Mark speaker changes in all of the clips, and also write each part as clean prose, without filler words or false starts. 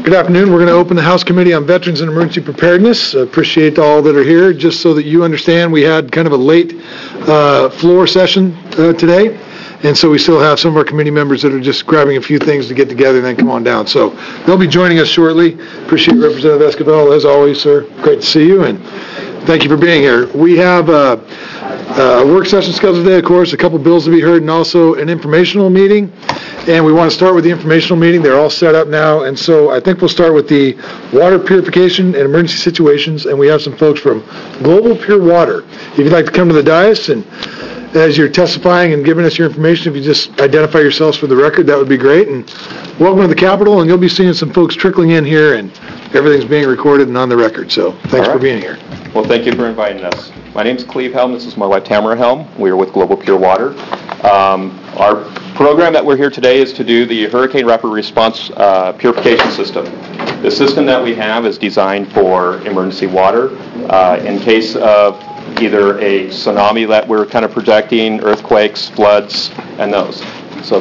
Speaker 1: Good afternoon. We're going to open the House Committee on Veterans and Emergency Preparedness. Appreciate all that are here. Just so that you understand, we had kind of a late floor session today, and so we still have some of our committee members that are just grabbing a few things to get together and then come on down. So they'll be joining us shortly. Appreciate Representative Escobar, as always, sir. Great to see you, and thank you for being here. We have a work session scheduled today, of course, a couple bills to be heard, and also an informational meeting. And we want to start with the informational meeting. They're all set up now, and so I think we'll start with the water purification and emergency situations, and we have some folks from Global Pure Water. If you'd like to come to the dais, and as you're testifying and giving us your information, if you just identify yourselves for the record, that would be great. And welcome to the Capitol, and you'll be seeing some folks trickling in here, and everything's being recorded and on the record, so thanks for being here.
Speaker 2: Well, thank you for inviting us. My name's Cleve Helm. This is my wife, Tamara Helm. We are with Global Pure Water. Our program that we're here today is to do the Hurricane Rapid Response Purification System. The system that we have is designed for emergency water in case of either a tsunami that we're kind of projecting, earthquakes, floods, and those. So,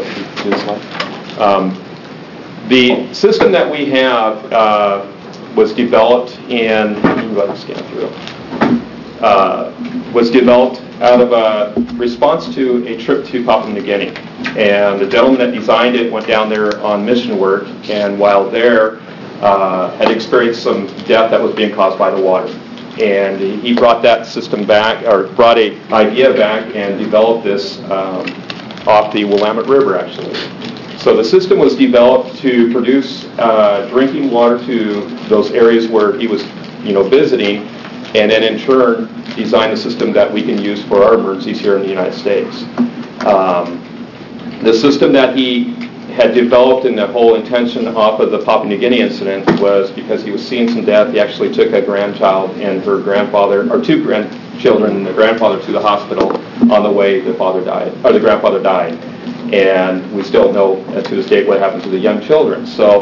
Speaker 2: the system that we have was developed in, was developed out of a response to a trip to Papua New Guinea. And the gentleman that designed it went down there on mission work, and while there had experienced some death that was being caused by the water. And he brought that system back, or brought an idea back and developed this off the Willamette River, actually. So the system was developed to produce drinking water to those areas where he was, visiting, and then in turn design the system that we can use for our emergencies here in the United States. The system that he had developed, and the whole intention off of the Papua New Guinea incident, was because he was seeing some death. He actually took a grandchild and her grandfather, or two grandchildren and the grandfather, to the hospital. On the way, the grandfather died. And we still know to this date what happened to the young children. So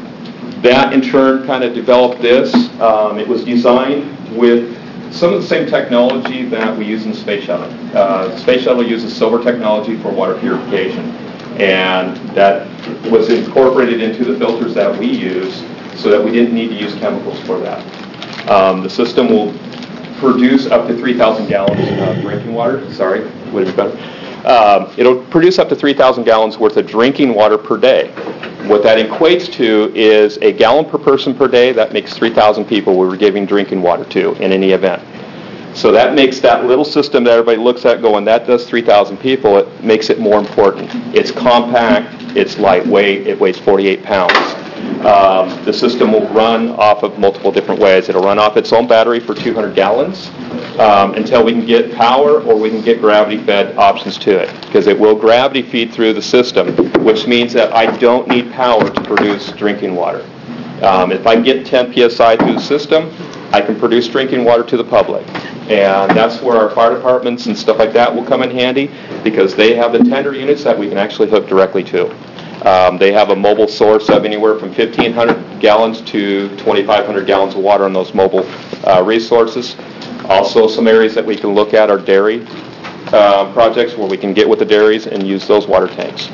Speaker 2: that in turn kind of developed this. It was designed with some of the same technology that we use in the Space Shuttle. The Space Shuttle uses silver technology for water purification, and that was incorporated into the filters that we use so that we didn't need to use chemicals for that. The system will produce up to 3,000 gallons of drinking water. Sorry, would it be better? It'll produce up to 3,000 gallons worth of drinking water per day. What that equates to is a gallon per person per day. That makes 3,000 people we were giving drinking water to in any event. So that makes that little system that everybody looks at going, that does 3,000 people, it makes it more important. It's compact, it's lightweight, it weighs 48 pounds. The system will run off of multiple different ways. It'll run off its own battery for 200 gallons until we can get power, or we can get gravity-fed options to it, because it will gravity feed through the system, which means that I don't need power to produce drinking water. If I get 10 psi through the system, I can produce drinking water to the public. And that's where our fire departments and stuff like that will come in handy, because they have the tender units that we can actually hook directly to. They have a mobile source of anywhere from 1,500 gallons to 2,500 gallons of water on those mobile resources. Also, some areas that we can look at are dairy projects where we can get with the dairies and use those water tanks.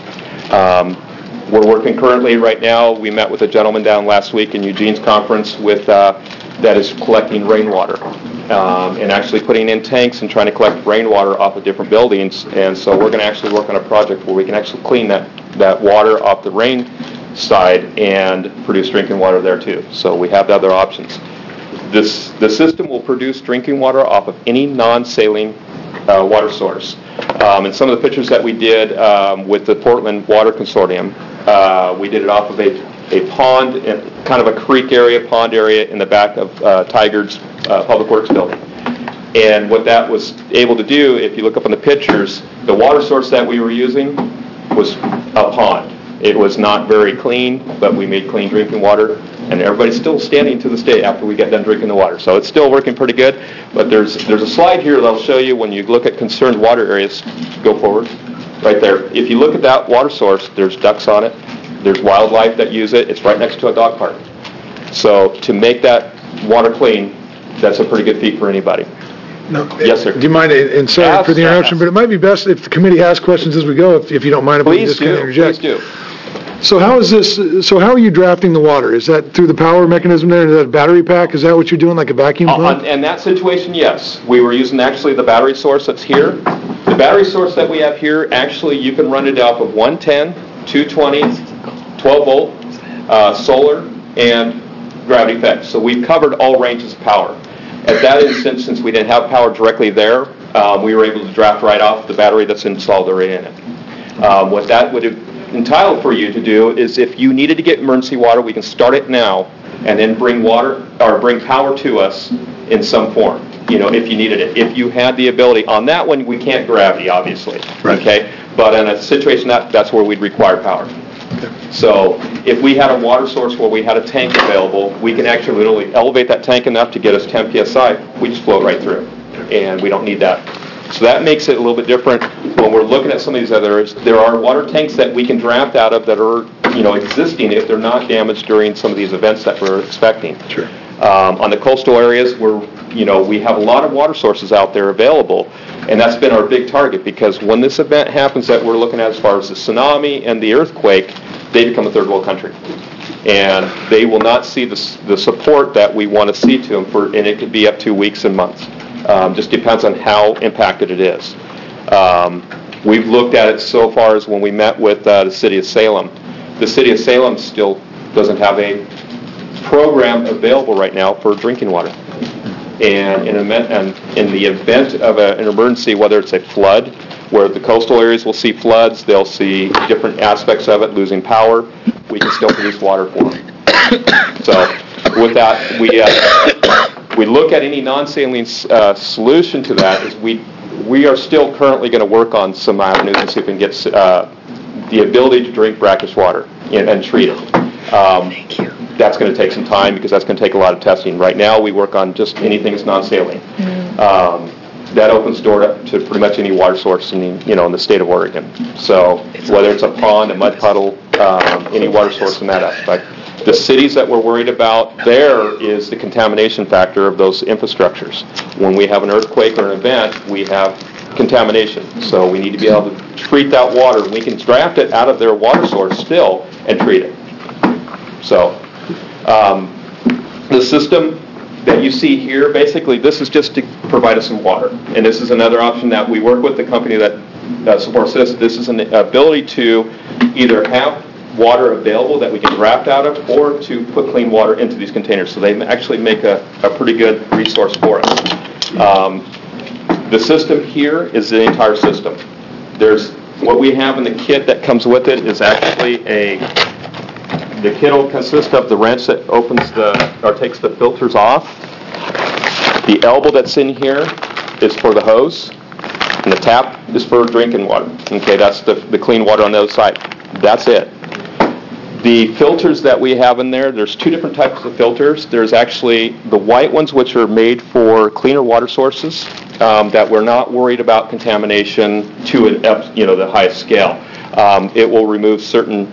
Speaker 2: We're working currently right now. We met with a gentleman down last week in Eugene's conference with that is collecting rainwater and actually putting in tanks and trying to collect rainwater off of different buildings. And so we're going to actually work on a project where we can actually clean that water off the rain side and produce drinking water there too. So we have other options. The system will produce drinking water off of any non-saline water source. And some of the pictures that we did with the Portland Water Consortium, we did it off of a pond, kind of a creek area, pond area in the back of Tigard's Public Works building. And what that was able to do, if you look up on the pictures, the water source that we were using was a pond. It was not very clean, but we made clean drinking water, and everybody's still standing to this day after we get done drinking the water. So it's still working pretty good, but there's a slide here that'll show you when you look at concerned water areas. Go forward. Right there. If you look at that water source, there's ducks on it. There's wildlife that use it. It's right next to a dog park. So to make that water clean, that's a pretty good feat for anybody.
Speaker 1: No.
Speaker 2: Yes, sir.
Speaker 1: Do you mind, and sorry for the interruption, but it might be best if the committee has questions as we go, if you don't mind, if we just kind of interject.
Speaker 2: Please do.
Speaker 1: So how is this, so how are you drafting the water? Is that through the power mechanism there? Is that a battery pack? Is that what you're doing, like a vacuum pump?
Speaker 2: In that situation, yes. We were using actually the battery source that's here. The battery source that we have here, actually you can run it off of 110, 220, 12-volt, solar, and gravity fed. So we've covered all ranges of power. At that instance, since we didn't have power directly there, we were able to draft right off the battery that's installed already in it. What that would entitle for you to do is if you needed to get emergency water, we can start it now and then bring water or bring power to us in some form, if you needed it. If you had the ability. On that one, we can't gravity, obviously.
Speaker 1: Right.
Speaker 2: Okay? But in a situation that's where we'd require power. Okay. So if we had a water source where we had a tank available, we can actually literally elevate that tank enough to get us 10 psi. We just flow it right through. And we don't need that. So that makes it a little bit different when we're looking at some of these others. There are water tanks that we can draft out of that are, existing if they're not damaged during some of these events that we're expecting.
Speaker 1: Sure.
Speaker 2: On the coastal areas where, we have a lot of water sources out there available, and that's been our big target because when this event happens that we're looking at as far as the tsunami and the earthquake, they become a third world country. And they will not see the support that we want to see to them, and it could be up to weeks and months. Just depends on how impacted it is. We've looked at it so far as when we met with the city of Salem. The city of Salem still doesn't have a program available right now for drinking water. And in the event of an emergency, whether it's a flood, where the coastal areas will see floods, they'll see different aspects of it, losing power, we can still produce water for them. So with that, we look at any non-saline solution to that is we are still currently going to work on some avenues and see if we can get the ability to drink brackish water and treat it.
Speaker 3: Thank you.
Speaker 2: That's going to take some time because that's going to take a lot of testing. Right now, we work on just anything that's non-saline. That opens the door to pretty much any water source in the state of Oregon. So whether it's a pond, a mud puddle, any water source in that aspect. The cities that we're worried about there is the contamination factor of those infrastructures. When we have an earthquake or an event, we have contamination. So we need to be able to treat that water. We can draft it out of their water source still and treat it. So the system that you see here, basically this is just to provide us some water. And this is another option that we work with the company that supports this. This is an ability to either have water available that we can draft out of or to put clean water into these containers. So they actually make a pretty good resource for us. The system here is the entire system. There's what we have in the kit that comes with it is actually the kit will consist of the wrench that takes the filters off. The elbow that's in here is for the hose, and the tap is for drinking water. Okay, that's the clean water on the other side. That's it. The filters that we have in there's two different types of filters. There's actually the white ones, which are made for cleaner water sources, that we're not worried about contamination to the highest scale. It will remove certain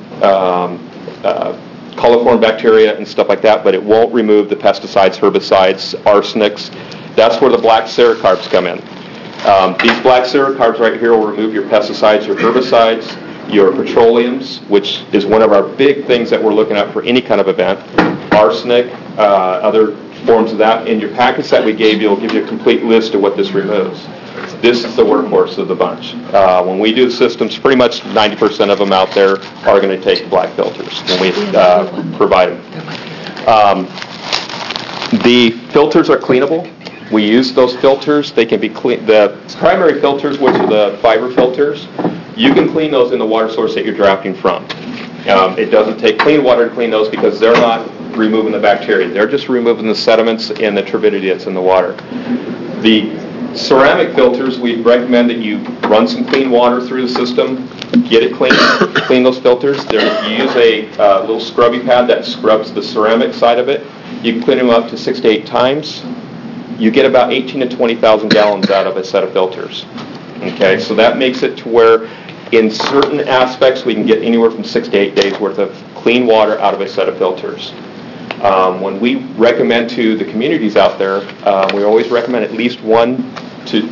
Speaker 2: coliform bacteria and stuff like that, but it won't remove the pesticides, herbicides, arsenics. That's where the black sericarbs come in. These black sericarbs right here will remove your pesticides, your herbicides, your petroleums, which is one of our big things that we're looking at for any kind of event, arsenic, other forms of that. In your packets that we gave you, will give you a complete list of what this removes. This is the workhorse of the bunch. When we do systems, pretty much 90% of them out there are going to take black filters when we provide them. The filters are cleanable. We use those filters. They can be clean. The primary filters, which are the fiber filters, you can clean those in the water source that you're drafting from. It doesn't take clean water to clean those because they're not removing the bacteria. They're just removing the sediments and the turbidity that's in the water. The ceramic filters, we recommend that you run some clean water through the system, get it clean, clean those filters. You use a little scrubby pad that scrubs the ceramic side of it. You can clean them up to 6 to 8 times. You get about 18 to 20,000 gallons out of a set of filters. Okay, so that makes it to where in certain aspects we can get anywhere from 6 to 8 days worth of clean water out of a set of filters. When we recommend to the communities out there, we always recommend at least 1 to 3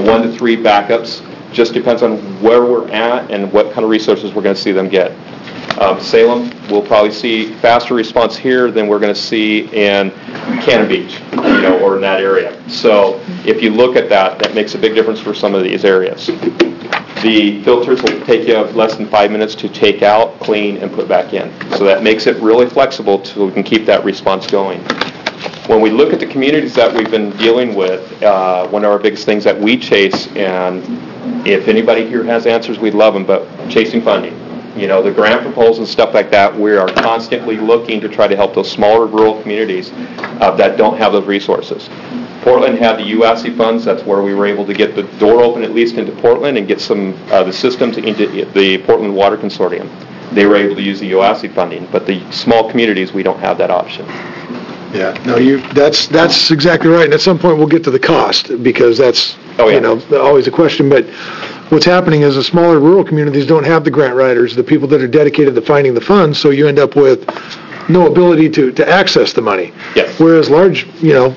Speaker 2: backups. Just depends on where we're at and what kind of resources we're going to see them get. Salem, we'll probably see faster response here than we're going to see in Cannon Beach, or in that area. So if you look at that, that makes a big difference for some of these areas. The filters will take you less than 5 minutes to take out, clean, and put back in. So that makes it really flexible so we can keep that response going. When we look at the communities that we've been dealing with, one of our biggest things that we chase, and if anybody here has answers, we'd love them, but chasing funding. The grant proposals and stuff like that, we are constantly looking to try to help those smaller rural communities that don't have those resources. Portland had the UASC funds. That's where we were able to get the door open at least into Portland and get some the systems into the Portland Water Consortium. They were able to use the UASC funding, but the small communities, we don't have that option.
Speaker 1: Yeah, no, that's exactly right. And at some point we'll get to the cost, because that's always a question. But what's happening is the smaller rural communities don't have the grant writers, the people that are dedicated to finding the funds, so you end up with no ability to access the money.
Speaker 2: Yes.
Speaker 1: Whereas large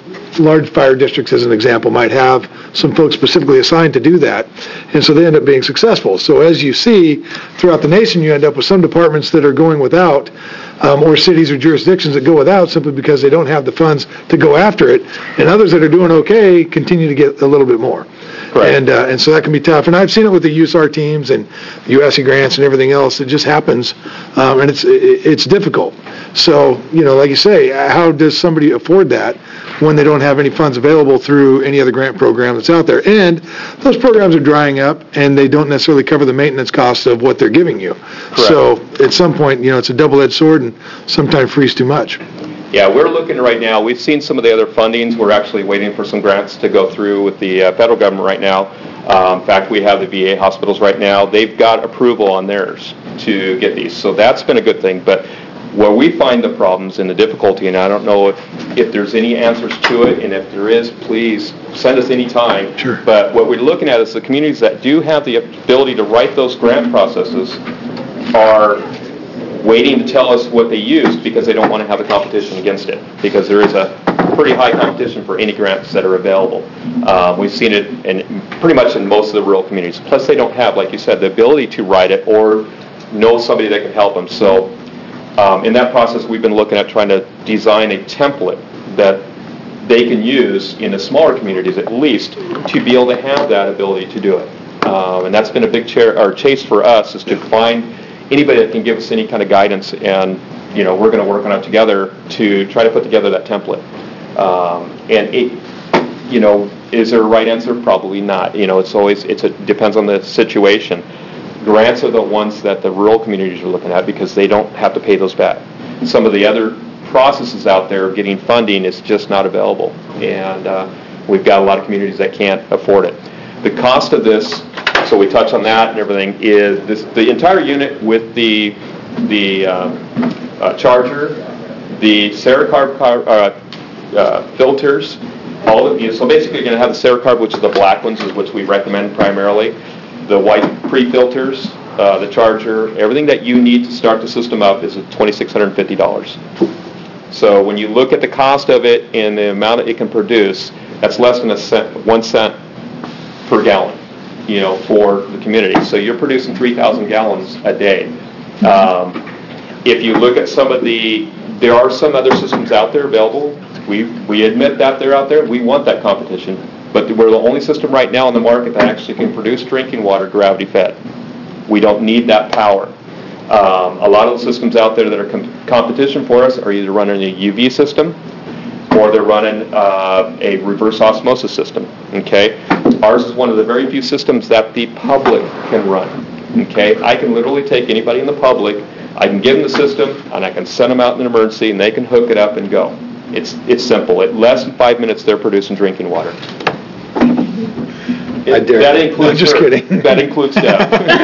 Speaker 1: fire districts, as an example, might have some folks specifically assigned to do that, and so they end up being successful. So as you see throughout the nation, you end up with some departments that are going without, or cities or jurisdictions that go without simply because they don't have the funds to go after it, and others that are doing okay continue to get a little bit more.
Speaker 2: Correct.
Speaker 1: And so that can be tough. And I've seen it with the USAR teams and UASC grants and everything else. It just happens, and it's difficult. So, like you say, how does somebody afford that when they don't have any funds available through any other grant program that's out there? And those programs are drying up, and they don't necessarily cover the maintenance costs of what they're giving you.
Speaker 2: Correct.
Speaker 1: So at some point, it's a double-edged sword, and sometimes frees too much.
Speaker 2: Yeah, we're looking right now. We've seen some of the other fundings. We're actually waiting for some grants to go through with the federal government right now. In fact, we have the VA hospitals right now. They've got approval on theirs to get these. So that's been a good thing. But where we find the problems and the difficulty, and I don't know if there's any answers to it, and if there is, please send us any time.
Speaker 1: Sure. But
Speaker 2: what we're looking at is the communities that do have the ability to write those grant processes are waiting to tell us what they used because they don't want to have a competition against it, because there is a pretty high competition for any grants that are available. We've seen it pretty much in most of the rural communities. Plus, they don't have, like you said, the ability to write it or know somebody that can help them. So in that process, we've been looking at trying to design a template that they can use in the smaller communities at least to be able to have that ability to do it. And that's been a big chase for us, is to find anybody that can give us any kind of guidance, and we're going to work on it together to try to put together that template. And is there a right answer? Probably not. It depends on the situation. Grants are the ones that the rural communities are looking at because they don't have to pay those back. Some of the other processes out there of getting funding is just not available, and we've got a lot of communities that can't afford it. The cost of this, so we touch on that and everything, is the entire unit with the charger, the Seracarb filters, all of so basically you're going to have the Seracarb, which is the black ones, which we recommend primarily, the white pre-filters, the charger, everything that you need to start the system up is $2,650. So when you look at the cost of it and the amount it can produce, that's less than 1 cent per gallon, for the community. So you're producing 3,000 gallons a day. If you look at there are some other systems out there available. We admit that they're out there. We want that competition. But we're the only system right now on the market that actually can produce drinking water gravity fed. We don't need that power. A lot of the systems out there that are competition for us are either running a UV system or they're running a reverse osmosis system. Okay, ours is one of the very few systems that the public can run. Okay, I can literally take anybody in the public, I can give them the system, and I can send them out in an emergency, and they can hook it up and go. It's simple. At less than 5 minutes, they're producing drinking water. That includes
Speaker 1: just kidding.
Speaker 2: That includes Deb.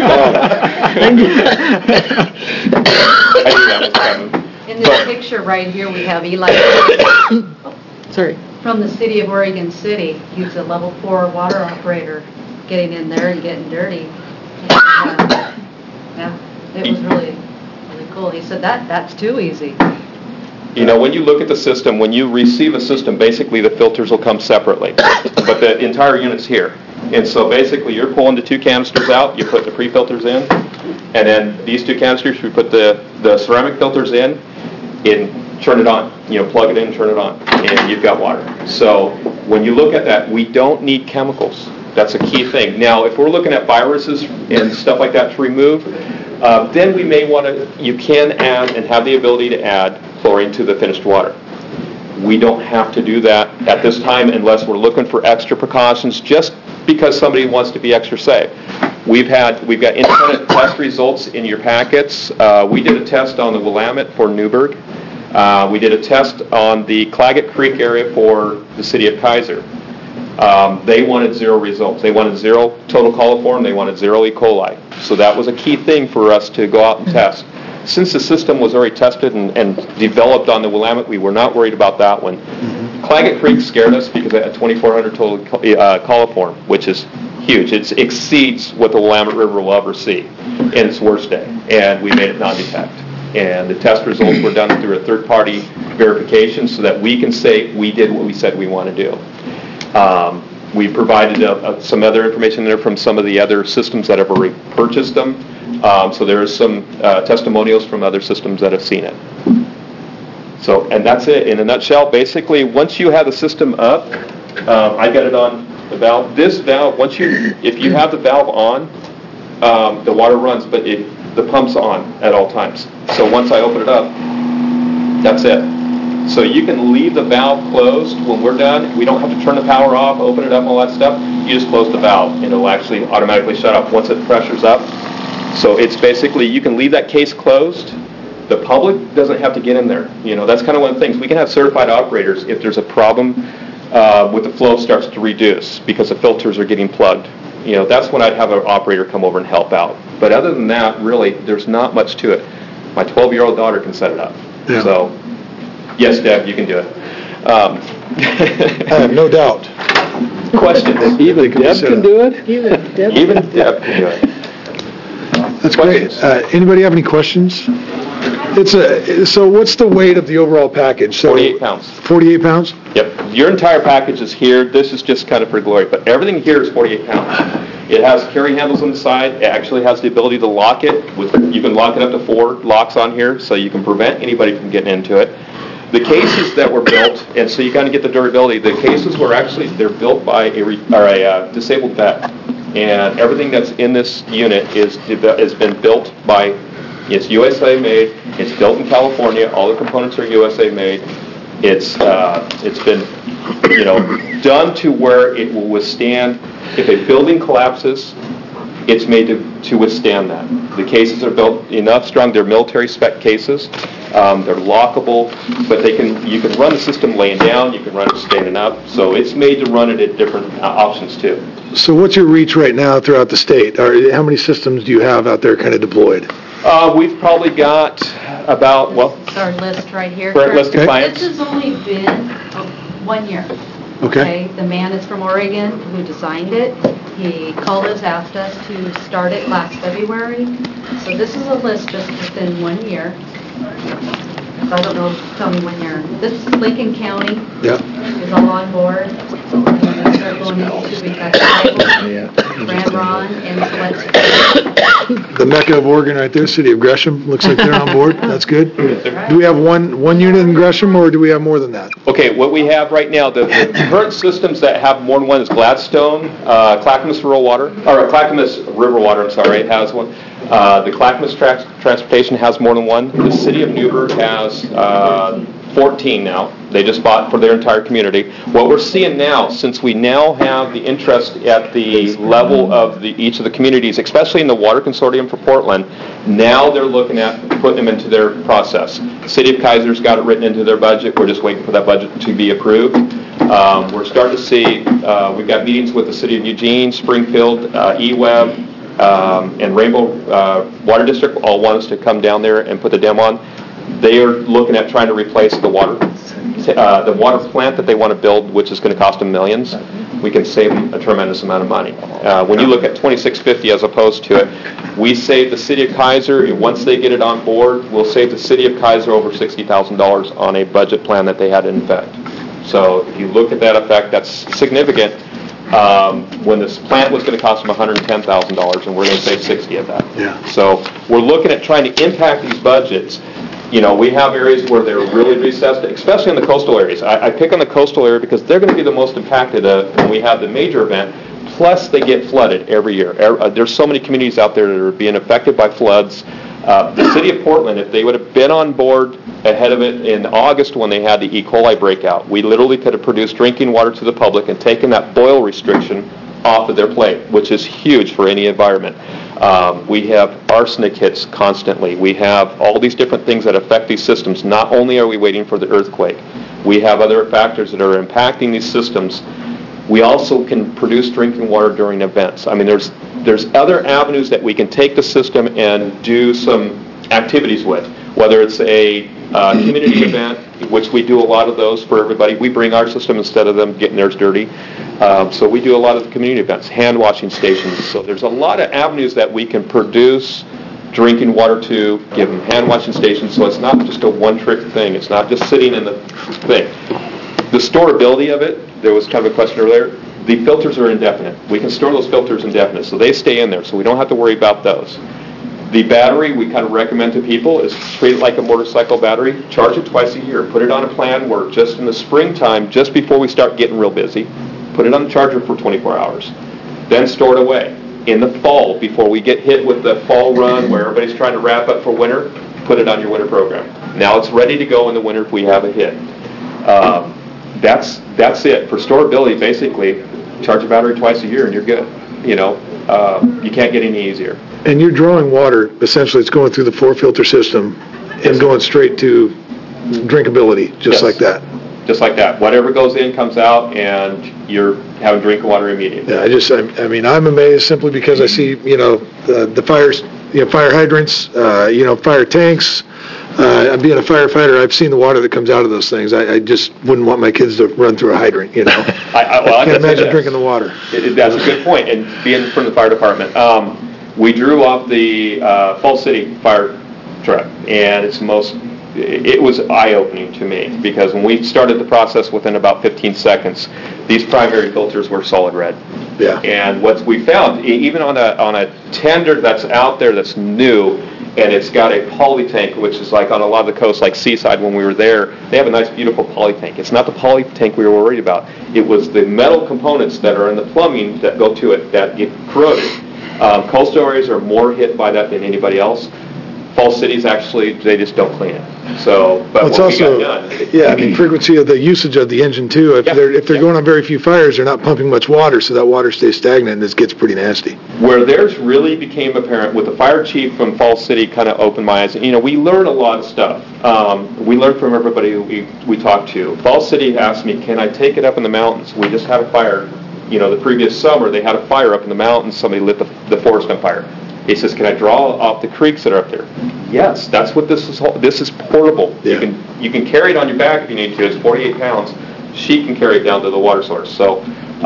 Speaker 3: In this picture right here, we have Eli.
Speaker 4: Sorry.
Speaker 3: From the city of Oregon City. He's a level 4 water operator, getting in there and getting dirty. And, yeah, it was really cool. He said that's too easy.
Speaker 2: When you look at the system, when you receive a system, basically the filters will come separately, but the entire unit's here. And so basically you're pulling the 2 canisters out, you put the pre-filters in, And then these two canisters, we put the ceramic filters in and turn it on. Plug it in, turn it on, and you've got water. So when you look at that, we don't need chemicals. That's a key thing. Now, if we're looking at viruses and stuff like that to remove, then we may want to, you can add and have the ability to add chlorine to the finished water. We don't have to do that at this time unless we're looking for extra precautions, just because somebody wants to be extra safe. We've got independent test results in your packets. We did a test on the Willamette for Newburgh. We did a test on the Claggett Creek area for the city of Kaiser. They wanted 0 results. They wanted 0 total coliform. They wanted 0 E. coli. So that was a key thing for us to go out and test. Since the system was already tested and developed on the Willamette, we were not worried about that one. Claggett Creek scared us because it had 2,400 total coliform, which is huge. It exceeds what the Willamette River will ever see in its worst day. And we made it non-detect. And the test results were done through a third-party verification so that we can say we did what we said we want to do. We provided some other information there from some of the other systems that have already purchased them. So there is some testimonials from other systems that have seen it. So, and that's it in a nutshell. Basically, once you have the system up, I got it on the valve. This valve, if you have the valve on, the water runs, but the pump's on at all times. So once I open it up, that's it. So you can leave the valve closed when we're done. We don't have to turn the power off, open it up, all that stuff. You just close the valve, and it'll actually automatically shut off once it pressures up. So it's basically, you can leave that case closed. The public doesn't have to get in there. That's kind of one of the things. We can have certified operators if there's a problem with the flow starts to reduce because the filters are getting plugged. That's when I'd have an operator come over and help out. But other than that, really, there's not much to it. My 12-year-old daughter can set it up. Yeah. So, yes, Deb, you can do it.
Speaker 1: I have no doubt.
Speaker 2: Question.
Speaker 5: Even Deb can do it?
Speaker 2: Even Deb can do it.
Speaker 1: That's great. Anybody have any questions? So what's the weight of the overall package?
Speaker 2: 48 pounds.
Speaker 1: 48 pounds?
Speaker 2: Yep. Your entire package is here. This is just kind of for glory, but everything here is 48 pounds. It has carry handles on the side. It actually has the ability to lock it. You can lock it up to 4 locks on here, so you can prevent anybody from getting into it. The cases that were built, and so you kind of get the durability. The cases were actually, they're built by a disabled vet. And everything that's in this unit has been built by, it's USA made, it's built in California, all the components are USA made. It's been, done to where it will withstand, if a building collapses, it's made to withstand that. The cases are built enough strong, they're military spec cases, they're lockable, but you can run the system laying down, you can run it standing up, so it's made to run it at different options too.
Speaker 1: So what's your reach right now throughout the state? How many systems do you have out there kind of deployed?
Speaker 2: We've probably got about,
Speaker 3: It's our list right here.
Speaker 2: Current list of clients.
Speaker 3: This has only been 1 year.
Speaker 1: Okay.
Speaker 3: The man is from Oregon who designed it. He called us, asked us to start it last February. So this is a list just within 1 year. So I don't know, tell me when this is Lincoln County.
Speaker 1: Yeah.
Speaker 3: Is all on board. And then start going into, we've got Grand Ron and Select.
Speaker 1: The Mecca of Oregon right there, city of Gresham, looks like they're on board. That's good. Do we have one unit in Gresham, or do we have more than that?
Speaker 2: Okay, what we have right now, the current systems that have more than one is Gladstone, Clackamas Rural Water, or Clackamas River Water, I'm sorry, it has one. The Clackamas Transportation has more than one. The city of Newburgh has 14 now. They just bought for their entire community. What we're seeing now, since we now have the interest at the level of each of the communities, especially in the Water Consortium for Portland, now they're looking at putting them into their process. The city of Kaiser's got it written into their budget. We're just waiting for that budget to be approved. We're starting to see, we've got meetings with the city of Eugene, Springfield, EWEB, and Rainbow Water District all want us to come down there and put the dam on. They are looking at trying to replace the water plant that they want to build, which is going to cost them millions. We can save them a tremendous amount of money. When you look at $2,650 as opposed to it, we save the city of Kaiser, once they get it on board, we'll save the city of Kaiser over $60,000 on a budget plan that they had in effect. So if you look at that effect, that's significant. when this plant was going to cost them $110,000, and we're going to save 60 of that.
Speaker 1: Yeah.
Speaker 2: So we're looking at trying to impact these budgets. You know, we have areas where they're really recessed, especially in the coastal areas. I pick on the coastal area because they're going to be the most impacted when we have the major event. Plus, they get flooded every year. There's so many communities out there that are being affected by floods. The city of Portland, if they would have been on board ahead of it in August when they had the E. coli breakout, we literally could have produced drinking water to the public and taken that boil restriction off of their plate, which is huge for any environment. We have arsenic hits constantly. We have all these different things that affect these systems. Not only are we waiting for the earthquake, we have other factors that are impacting these systems. We also can produce drinking water during events. I mean, there's other avenues that we can take the system and do some activities with, whether it's a community event, which we do a lot of those for everybody. We bring our system instead of them getting theirs dirty. So we do a lot of the community events, hand washing stations. So there's a lot of avenues that we can produce drinking water to, give them hand washing stations. So it's not just a one-trick thing. It's not just sitting in the thing. The storability of it, there was kind of a question earlier. The filters are indefinite. We can store those filters indefinite, so they stay in there, so we don't have to worry about those. The battery, we kind of recommend to people, is treat it like a motorcycle battery. Charge it twice a year. Put it on a plan where just in the springtime, just before we start getting real busy, put it on the charger for 24 hours. Then store it away. In the fall, before we get hit with the fall run where everybody's trying to wrap up for winter, put it on your winter program. Now it's ready to go in the winter if we have a hit. That's it. For storability, basically, charge a battery twice a year and you're good. You know, you can't get any easier.
Speaker 1: And you're drawing water, essentially it's going through the 4-filter system and going straight to drinkability, just like that.
Speaker 2: Just like that. Whatever goes in comes out, and you're having drinking water immediately.
Speaker 1: Yeah, I mean, I'm amazed simply because I see, the fires, fire hydrants, fire tanks. Being a firefighter, I've seen the water that comes out of those things. I just wouldn't want my kids to run through a hydrant, I can't imagine drinking the water.
Speaker 2: That's a good point. And being from the fire department, we drew off the Falls City fire truck, and it was eye-opening to me because when we started the process within about 15 seconds, these primary filters were solid red.
Speaker 1: Yeah.
Speaker 2: And what we found, even on a tender that's out there that's new, and it's got a poly tank, which is like on a lot of the coast, like Seaside when we were there, they have a nice, beautiful poly tank. It's not the poly tank we were worried about. It was the metal components that are in the plumbing that go to it that get corroded. Coastal areas are more hit by that than anybody else. Falls Cities, actually, they just don't clean it. So, but
Speaker 1: it's
Speaker 2: what
Speaker 1: also,
Speaker 2: we got done.
Speaker 1: Yeah, I mean, frequency of the usage of the engine, too. If they're going on very few fires, they're not pumping much water, so that water stays stagnant, and this gets pretty nasty.
Speaker 2: Where theirs really became apparent, with the fire chief from Falls City kind of opened my eyes. We learn a lot of stuff. We learn from everybody we talk to. Falls City asked me, can I take it up in the mountains? We just had a fire. The previous summer, they had a fire up in the mountains. Somebody lit the forest on fire. He says, can I draw off the creeks that are up there? Yes, that's what this is. This is portable.
Speaker 1: Yeah.
Speaker 2: You can carry it on your back if you need to. It's 48 pounds. She can carry it down to the water source. So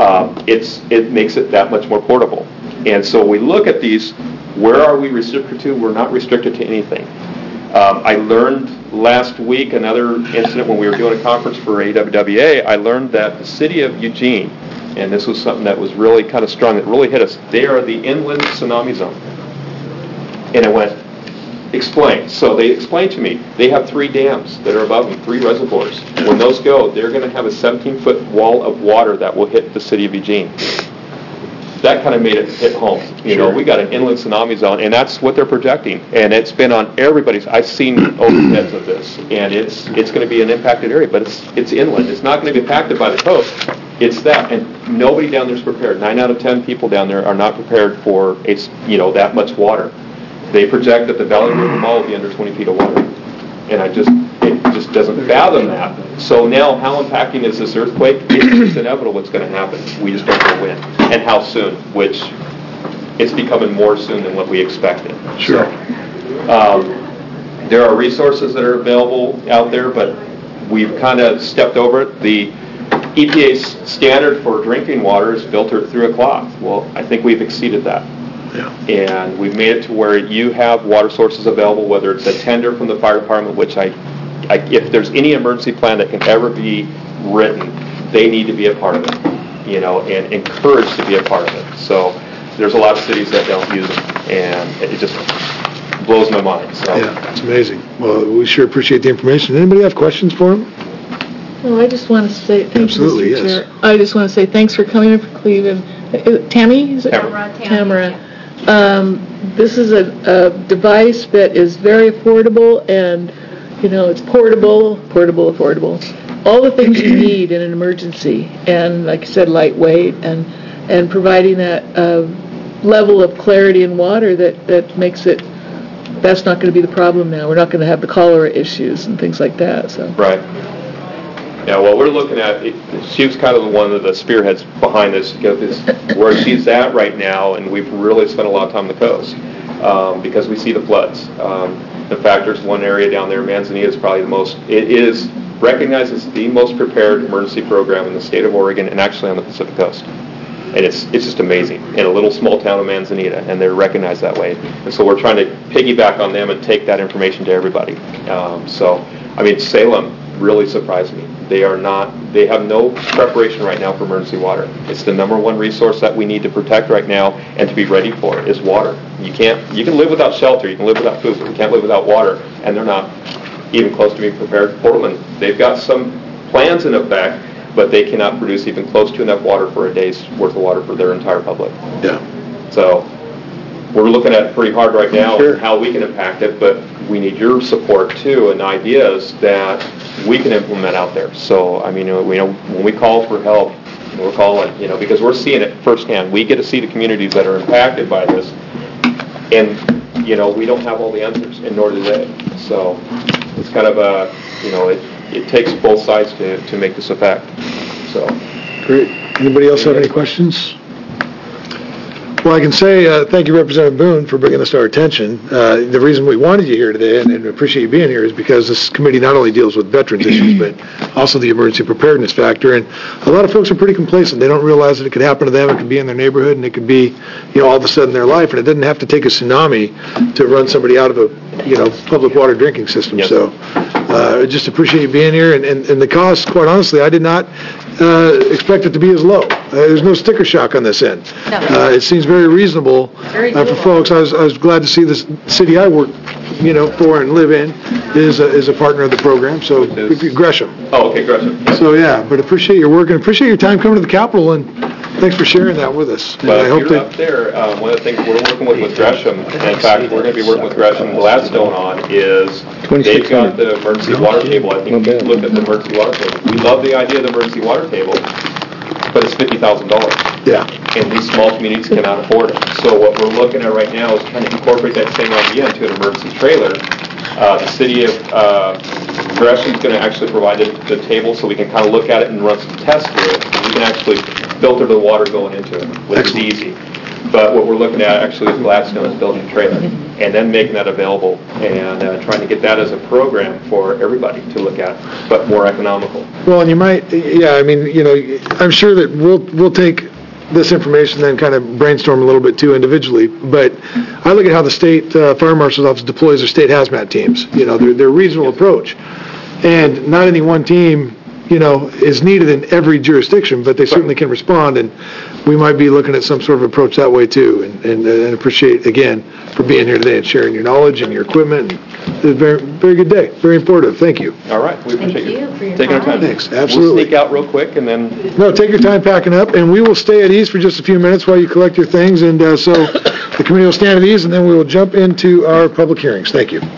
Speaker 2: it makes it that much more portable. And so we look at these. Where are we restricted to? We're not restricted to anything. I learned last week another incident when we were doing a conference for AWWA. I learned that the city of Eugene, and this was something that was really kind of strong, that really hit us, they are the inland tsunami zone. And I went, explain. So they explained to me, they have 3 dams that are above them, 3 reservoirs. When those go, they're going to have a 17-foot wall of water that will hit the city of Eugene. That kind of made it hit home. We got an inland tsunami zone, and that's what they're projecting. And it's been on everybody's. I've seen overheads of this, and it's going to be an impacted area, but it's inland. It's not going to be impacted by the coast. It's that, and nobody down there is prepared. 9 out of 10 people down there are not prepared for that much water. They project that the Valley River Mall will be under 20 feet of water. And it just doesn't fathom that. So now, how impacting is this earthquake? It's inevitable what's going to happen. We just don't know when and how soon, which it's becoming more soon than what we expected.
Speaker 1: Sure.
Speaker 2: So, there are resources that are available out there, but we've kind of stepped over it. The EPA's standard for drinking water is filtered through a cloth. Well, I think we've exceeded that.
Speaker 1: Yeah.
Speaker 2: And we've made it to where you have water sources available, whether it's a tender from the fire department, which if there's any emergency plan that can ever be written, they need to be a part of it. and encouraged to be a part of it. So there's a lot of cities that don't use it, and it just blows my mind. So.
Speaker 1: Yeah, it's amazing. Well, we sure appreciate the information. Anybody have questions for him?
Speaker 4: Well, I just want to say, thank you,
Speaker 1: Absolutely,
Speaker 4: Mr.
Speaker 1: yes.
Speaker 4: Chair. I just want to say thanks for coming in from Cleveland. Tammy, is it?
Speaker 2: Tamara.
Speaker 4: This is a device that is very affordable, and, it's portable, affordable. All the things you need in an emergency, and like you said, lightweight, and providing that level of clarity in water that makes it, that's not going to be the problem now. We're not going to have the cholera issues and things like that, so.
Speaker 2: Right. Yeah, well, we're looking at, she was kind of one of the spearheads behind this, where she's at right now, and we've really spent a lot of time on the coast, because we see the floods. In fact, there's one area down there, Manzanita is probably it is recognized as the most prepared emergency program in the state of Oregon, and actually on the Pacific Coast. And it's just amazing, in a little small town of Manzanita, and they're recognized that way. And so we're trying to piggyback on them and take that information to everybody. Salem really surprised me. They have no preparation right now for emergency water. It's the number one resource that we need to protect right now and to be ready for is water. You can live without shelter, you can live without food, but you can't live without water, and they're not even close to being prepared. Portland, they've got some plans in effect, but they cannot produce even close to enough water for a day's worth of water for their entire public.
Speaker 1: Yeah.
Speaker 2: So we're looking at it pretty hard right now,
Speaker 1: Sure.
Speaker 2: how we can impact it, but we need your support too and ideas that we can implement out there. So, when we call for help, we're calling, because we're seeing it firsthand. We get to see the communities that are impacted by this, and, we don't have all the answers, and nor do they. So it's kind of it takes both sides to make this effect. So.
Speaker 1: Great. Anybody else have any questions? Well, I can say thank you, Representative Boone, for bringing this to our attention. The reason we wanted you here today, and appreciate you being here, is because this committee not only deals with veterans issues, but also the emergency preparedness factor. And a lot of folks are pretty complacent. They don't realize that it could happen to them. It could be in their neighborhood, and it could be, all of a sudden in their life. And it doesn't have to take a tsunami to run somebody out of a, public water drinking system.
Speaker 2: Yes.
Speaker 1: So just appreciate you being here. And the cost, quite honestly, I did not expect it to be as low. There's no sticker shock on this end.
Speaker 3: No.
Speaker 1: It seems very reasonable
Speaker 3: Very
Speaker 1: for
Speaker 3: doable.
Speaker 1: folks. I was glad to see this city I work, for and live in is a partner of the program. So Gresham.
Speaker 2: Oh, okay, Gresham. Yeah.
Speaker 1: So but appreciate your work and appreciate your time coming to the Capitol, and thanks for sharing that with us. And
Speaker 2: But
Speaker 1: I
Speaker 2: if
Speaker 1: hope
Speaker 2: you're up there, one of the things we're working with Gresham, and in fact, we're going to be working with Gresham and Gladstone on is they've got the emergency water table. I think you looked at the emergency water table. We love the idea of the emergency water table, but it's $50,000.
Speaker 1: Yeah.
Speaker 2: And these small communities cannot afford it. So what we're looking at right now is trying to incorporate that same idea into an emergency trailer. The city of Gresham's going to actually provide the table so we can kind of look at it and run some tests through it. We can actually filter the water going into it, which is easy. But what we're looking at actually is Gladstone is building a trailer and then making that available and trying to get that as a program for everybody to look at, but more economical.
Speaker 1: Well, and you might, I'm sure that we'll take this information then kind of brainstorm a little bit too individually. But I look at how the state fire marshal's office deploys their state hazmat teams. Their regional approach, and not any one team is needed in every jurisdiction, but they certainly can respond, and we might be looking at some sort of approach that way too. And appreciate, again, for being here today and sharing your knowledge and your equipment. It's a very, very good day. Very informative. Thank you.
Speaker 2: All right. We appreciate
Speaker 3: Thank you for your
Speaker 2: taking our time.
Speaker 3: time.
Speaker 1: Thanks. Absolutely.
Speaker 2: We'll sneak out real quick and then...
Speaker 1: No, take your time packing up, and we will stay at ease for just a few minutes while you collect your things. And so the committee will stand at ease, and then we will jump into our public hearings. Thank you.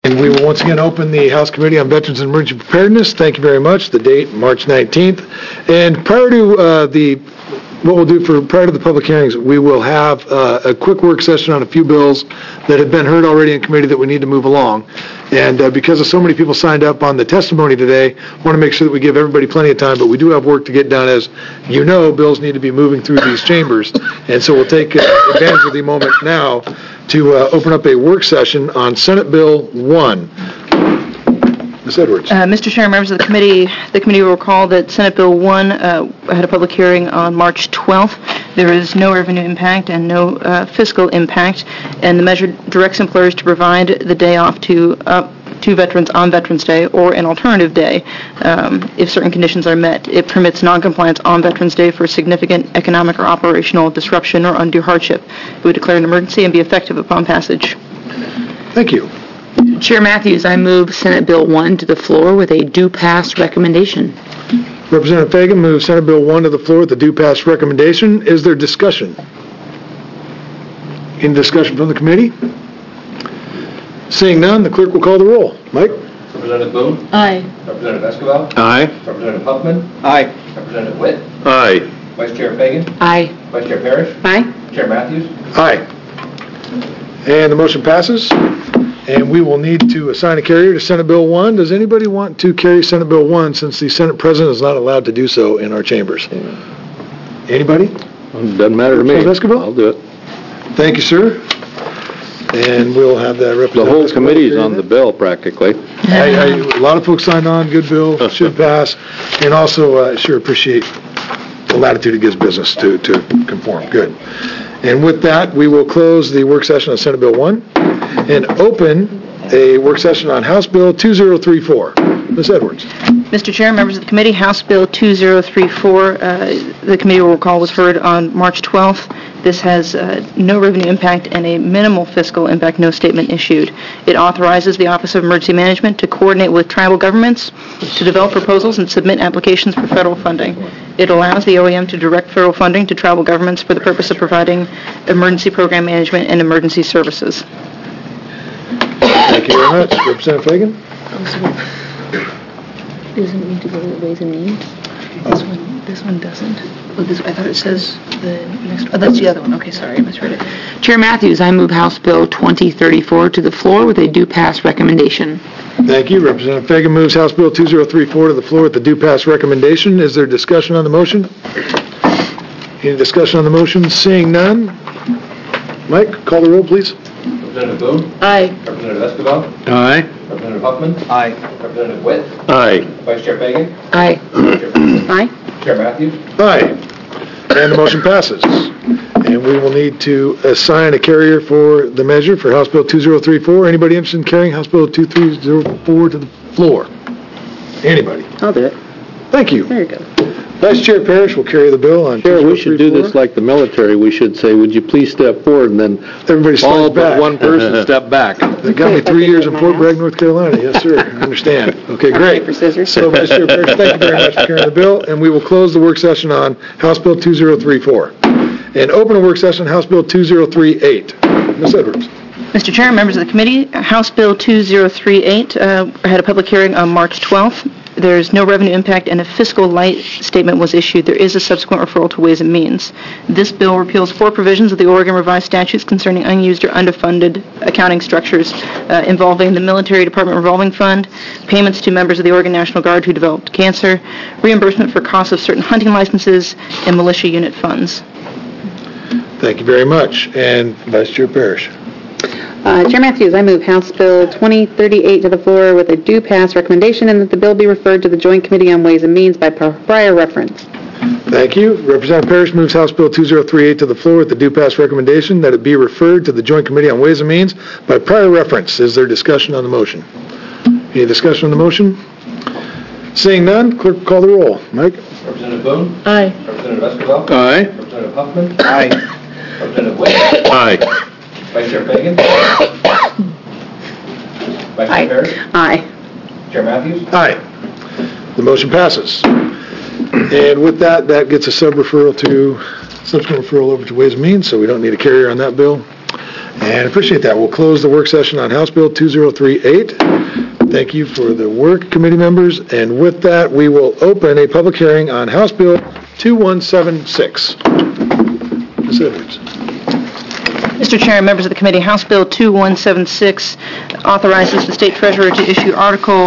Speaker 1: And we will once again open the House Committee on Veterans and Emergency Preparedness. Thank you very much. The date, March 19th. And prior to prior to the public hearings, we will have a quick work session on a few bills that have been heard already in committee that we need to move along. And because of so many people signed up on the testimony today, I want to make sure that we give everybody plenty of time, but we do have work to get done. As you know, bills need to be moving through these chambers. And so we'll take advantage of the moment now to open up a work session on Senate Bill 1. Ms. Edwards.
Speaker 5: Mr. Chair, members of the committee will recall that Senate Bill 1 had a public hearing on March 12th. There is no revenue impact and no fiscal impact, and the measure directs employers to provide the day off to veterans on Veterans Day or an alternative day if certain conditions are met. It permits noncompliance on Veterans Day for significant economic or operational disruption or undue hardship. It would declare an emergency and be effective upon passage.
Speaker 1: Thank you.
Speaker 6: Chair Matthews, I move Senate Bill 1 to the floor with a due pass recommendation.
Speaker 1: Representative Fagan moves Senate Bill 1 to the floor with the due pass recommendation. Is there discussion? Any discussion from the committee? Seeing none, the clerk will call the roll. Mike?
Speaker 2: Representative Boone?
Speaker 4: Aye.
Speaker 2: Representative Escobar?
Speaker 7: Aye.
Speaker 2: Representative Huffman?
Speaker 7: Aye.
Speaker 2: Representative Witt?
Speaker 7: Aye.
Speaker 2: Vice Chair Fagan?
Speaker 6: Aye.
Speaker 2: Vice Chair Parrish?
Speaker 6: Aye.
Speaker 2: Chair Matthews?
Speaker 1: Aye. And the motion passes. And we will need to assign a carrier to Senate Bill 1. Does anybody want to carry Senate Bill 1 since the Senate President is not allowed to do so in our chambers? Anybody?
Speaker 7: Doesn't matter to me.
Speaker 1: Representative Escobar?
Speaker 7: I'll do it.
Speaker 1: Thank you, sir. And we'll have that representative.
Speaker 7: The whole
Speaker 1: Escobar
Speaker 7: committee's
Speaker 1: carry
Speaker 7: on
Speaker 1: that.
Speaker 7: the bill, practically.
Speaker 1: A lot of folks signed on, good bill, should pass, and also sure appreciate the latitude it gives business to conform. Good. And with that, we will close the work session on Senate Bill 1 and open a work session on House Bill 2034. Ms. Edwards.
Speaker 5: Mr. Chair, members of the committee, House Bill 2034, the committee will recall was heard on March 12th. This has no revenue impact and a minimal fiscal impact, no statement issued. It authorizes the Office of Emergency Management to coordinate with tribal governments to develop proposals and submit applications for federal funding. It allows the OEM to direct federal funding to tribal governments for the purpose of providing emergency program management and emergency services.
Speaker 1: Thank you very much. Representative Fagan?
Speaker 6: Doesn't it need to go to the Ways and Means?
Speaker 5: This one doesn't. Oh, I thought it says the next one. Oh, that's the other one. Okay, sorry, I misread it.
Speaker 6: Chair Matthews, I move House Bill 2034 to the floor with a due pass recommendation.
Speaker 1: Thank you. Representative Fagan moves House Bill 2034 to the floor with the due pass recommendation. Is there discussion on the motion? Any discussion on the motion? Seeing none. Mike, call the roll, please.
Speaker 2: Representative Boone?
Speaker 4: Aye.
Speaker 2: Representative Escobar?
Speaker 7: Aye.
Speaker 2: Representative Huffman?
Speaker 7: Aye.
Speaker 2: Representative Witt?
Speaker 7: Aye.
Speaker 2: Vice Chair Fagan?
Speaker 6: Aye.
Speaker 2: Vice Chair Parrish?
Speaker 6: Aye.
Speaker 2: Chair Matthews?
Speaker 1: Aye. And the motion passes. And we will need to assign a carrier for the measure for House Bill 2034. Anybody interested in carrying House Bill 2304 to the floor? Anybody?
Speaker 6: I'll do it.
Speaker 1: Thank you.
Speaker 6: There you go.
Speaker 1: Vice Chair Parrish will carry the bill on
Speaker 7: Chair, we should do
Speaker 1: 2034.
Speaker 7: this like the military. We should say, would you please step forward, and then
Speaker 1: Everybody
Speaker 7: all
Speaker 1: slides
Speaker 7: but
Speaker 1: back.
Speaker 7: one person step back.
Speaker 1: They got me 3 years in Fort Bragg, North Carolina. Yes, sir. I understand. Okay, great.
Speaker 6: Paper, scissors.
Speaker 1: So, Vice Chair Parrish, thank you very much for carrying the bill, and we will close the work session on House Bill 2034 and open a work session on House Bill 2038. Ms. Edwards.
Speaker 5: Mr. Chair, members of the committee, House Bill 2038 had a public hearing on March 12th. There's no revenue impact and a fiscal light statement was issued. There is a subsequent referral to Ways and Means. This bill repeals 4 provisions of the Oregon Revised Statutes concerning unused or underfunded accounting structures involving the Military Department Revolving Fund, payments to members of the Oregon National Guard who developed cancer, reimbursement for costs of certain hunting licenses, and militia unit funds.
Speaker 1: Thank you very much. And Vice Chair Parrish.
Speaker 8: Chair Matthews, I move House Bill 2038 to the floor with a due pass recommendation and that the bill be referred to the Joint Committee on Ways and Means by prior reference.
Speaker 1: Thank you. Representative Parrish moves House Bill 2038 to the floor with the due pass recommendation that it be referred to the Joint Committee on Ways and Means by prior reference. Is there discussion on the motion? Any discussion on the motion? Seeing none, clerk will call the roll. Mike?
Speaker 2: Representative Boone?
Speaker 4: Aye.
Speaker 2: Representative Escobar?
Speaker 7: Aye.
Speaker 2: Representative Huffman? Aye. Representative Witt?
Speaker 7: Aye.
Speaker 2: Vice Chair Fagan? Vice Chair Parrish?
Speaker 8: Aye.
Speaker 2: Chair Matthews?
Speaker 1: Aye. The motion passes. And with that, that gets a subsequent referral over to Ways and Means, so we don't need a carrier on that bill. And appreciate that. We'll close the work session on House Bill 2038. Thank you for the work, committee members. And with that, we will open a public hearing on House Bill 2176. Ms. Edwards.
Speaker 5: Mr. Chair and members of the committee, House Bill 2176 authorizes the state treasurer to issue Article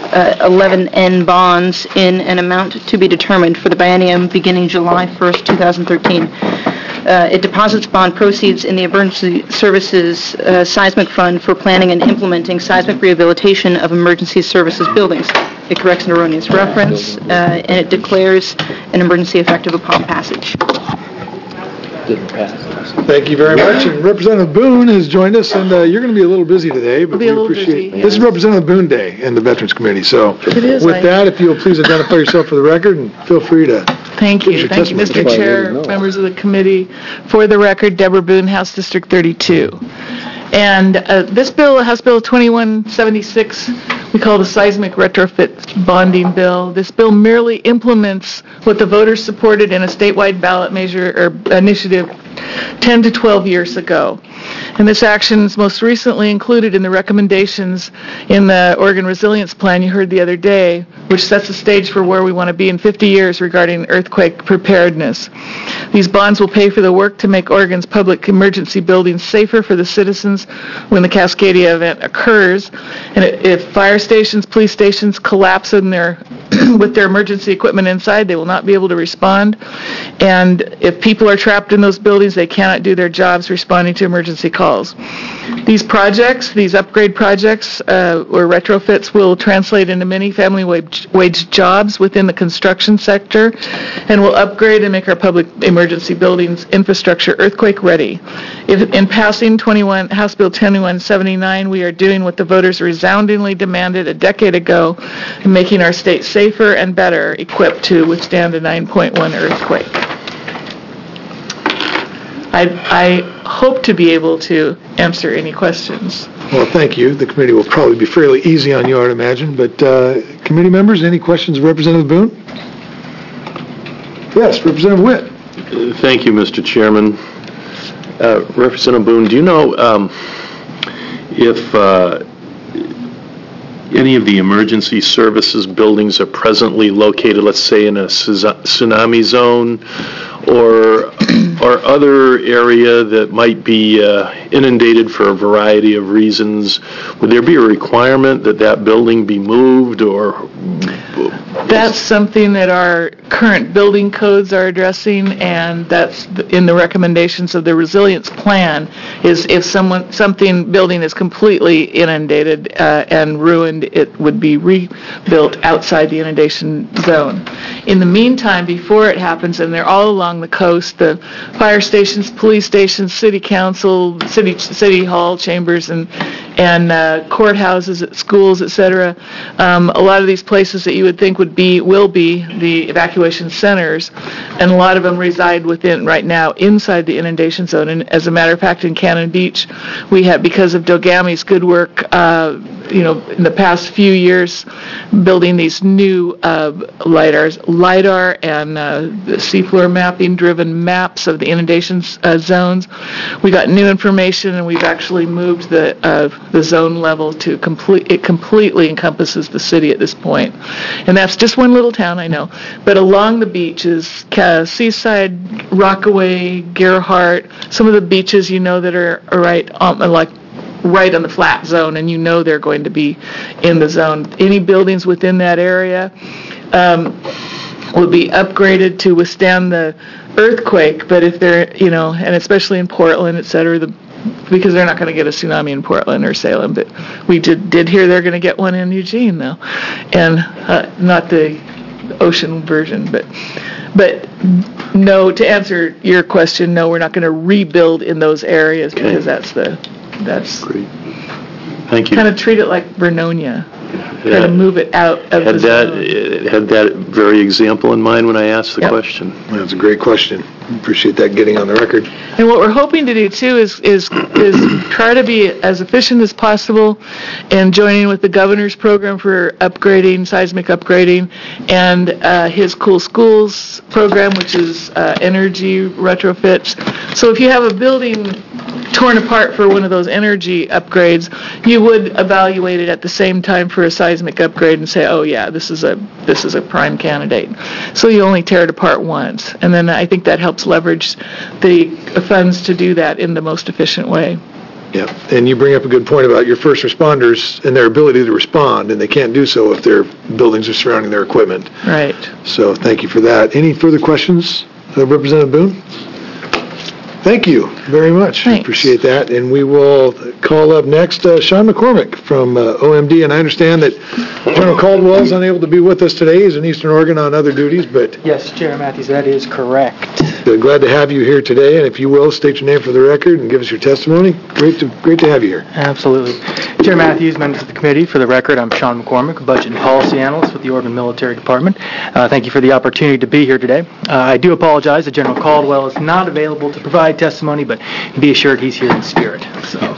Speaker 5: 11N bonds in an amount to be determined for the biennium beginning July 1st, 2013. It deposits bond proceeds in the Emergency Services Seismic Fund for planning and implementing seismic rehabilitation of emergency services buildings. It corrects an erroneous reference, and it declares an emergency effective upon passage.
Speaker 7: Didn't pass.
Speaker 1: Thank you very much. And Representative Boone has joined us, and you're going to be a little busy today, but
Speaker 4: I'll be
Speaker 1: we
Speaker 4: a little
Speaker 1: appreciate
Speaker 4: busy.
Speaker 1: This is Representative Boone Day in the Veterans Committee, so
Speaker 4: It is,
Speaker 1: with that, if you'll please identify yourself for the record and feel free to.
Speaker 4: Thank
Speaker 1: Finish
Speaker 4: you.
Speaker 1: your
Speaker 4: Thank you,
Speaker 1: testimony.
Speaker 4: Mr. Chair, members of the committee. For the record, Deborah Boone, House District 32. And this bill, House Bill 2176, we call the Seismic Retrofit Bonding Bill. This bill merely implements what the voters supported in a statewide ballot measure or initiative 10 to 12 years ago. And this action is most recently included in the recommendations in the Oregon Resilience Plan you heard the other day, which sets the stage for where we want to be in 50 years regarding earthquake preparedness. These bonds will pay for the work to make Oregon's public emergency buildings safer for the citizens when the Cascadia event occurs. And if fire stations, police stations collapse in with their emergency equipment inside, they will not be able to respond. And if people are trapped in those buildings, they cannot do their jobs responding to emergency calls. These projects, these upgrade projects or retrofits will translate into many family wage jobs within the construction sector and will upgrade and make our public emergency buildings infrastructure earthquake ready. If in passing House Bill 2179, we are doing what the voters resoundingly demanded a decade ago in making our state safer and better equipped to withstand a 9.1 earthquake. I hope to be able to answer any questions.
Speaker 1: Well, thank you. The committee will probably be fairly easy on you, I would imagine. But committee members, any questions of Representative Boone? Yes, Representative Witt.
Speaker 7: Thank you, Mr. Chairman. Representative Boone, do you know if any of the emergency services buildings are presently located, let's say, in a tsunami zone or other area that might be inundated for a variety of reasons? Would there be a requirement that that building be moved, or?
Speaker 4: That's something that our current building codes are addressing, and that's in the recommendations of the resilience plan, is if building is completely inundated and ruined, it would be rebuilt outside the inundation zone. In the meantime, before it happens, and they're all along the coast, the fire stations, police stations, city council, city hall chambers, and courthouses, schools, etc. A lot of these places that you would think will be the evacuation centers, and a lot of them reside right now inside the inundation zone. And as a matter of fact, in Cannon Beach, we have, because of Dogami's good work, in the past few years, building these new LIDAR and seafloor mapping driven maps of the inundation zones. We got new information, and we've actually moved the zone level to it completely encompasses the city at this point. And that's just one little town, I know. But along the beaches, Seaside, Rockaway, Gerhardt, some of the beaches that are right on the flat zone, and they're going to be in the zone. Any buildings within that area will be upgraded to withstand the earthquake, but if they're, and especially in Portland, et cetera, because they're not going to get a tsunami in Portland or Salem, but we did hear they're going to get one in Eugene, though, and not the ocean version, but no, to answer your question, no, we're not going to rebuild in those areas, because that's
Speaker 7: Great. Thank you.
Speaker 4: kind of treat it like Vernonia, kind of move it out of the zone.
Speaker 7: Had that very example in mind when I asked the
Speaker 4: Yep.
Speaker 7: question.
Speaker 1: That's a great question. appreciate that getting on the record.
Speaker 4: And what we're hoping to do too is try to be as efficient as possible in joining with the governor's program for upgrading, seismic upgrading, and his Cool Schools program, which is energy retrofits. So if you have a building torn apart for one of those energy upgrades, you would evaluate it at the same time for a seismic upgrade and say, oh yeah, this is a prime candidate. So you only tear it apart once, and then I think that helps leverage the funds to do that in the most efficient way.
Speaker 1: Yeah, and you bring up a good point about your first responders and their ability to respond, and they can't do so if their buildings are surrounding their equipment.
Speaker 4: Right.
Speaker 1: So thank you for that. Any further questions, Representative Boone? Thank you very much.
Speaker 4: Thanks.
Speaker 1: Appreciate that. And we will call up next Sean McCormick from OMD. And I understand that General Caldwell is unable to be with us today. He's in Eastern Oregon on other duties, but...
Speaker 9: Yes, Chair Matthews, that is correct.
Speaker 1: Glad to have you here today. And if you will, state your name for the record and give us your testimony. Great to have you here.
Speaker 9: Absolutely. Chair Matthews, members of the committee, for the record, I'm Sean McCormick, Budget and Policy Analyst with the Oregon Military Department. Thank you for the opportunity to be here today. I do apologize that General Caldwell is not available to provide testimony, but be assured he's here in spirit. So,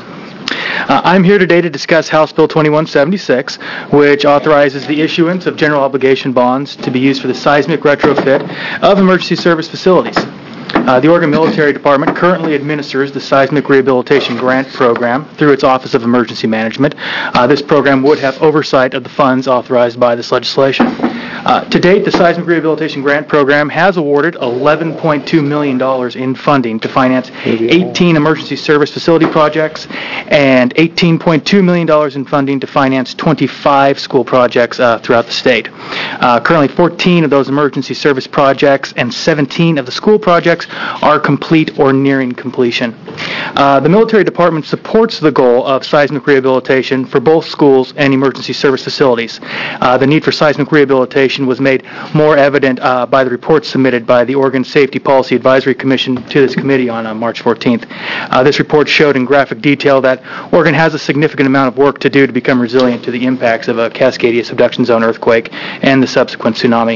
Speaker 9: I'm here today to discuss House Bill 2176, which authorizes the issuance of general obligation bonds to be used for the seismic retrofit of emergency service facilities. The Oregon Military Department currently administers the Seismic Rehabilitation Grant Program through its Office of Emergency Management. This program would have oversight of the funds authorized by this legislation. To date, the Seismic Rehabilitation Grant Program has awarded $11.2 million in funding to finance 18 emergency service facility projects and $18.2 million in funding to finance 25 school projects throughout the state. Currently, 14 of those emergency service projects and 17 of the school projects are complete or nearing completion. The Military Department supports the goal of seismic rehabilitation for both schools and emergency service facilities. The need for seismic rehabilitation was made more evident by the report submitted by the Oregon Safety Policy Advisory Commission to this committee on March 14th. This report showed in graphic detail that Oregon has a significant amount of work to do to become resilient to the impacts of a Cascadia subduction zone earthquake and the subsequent tsunami.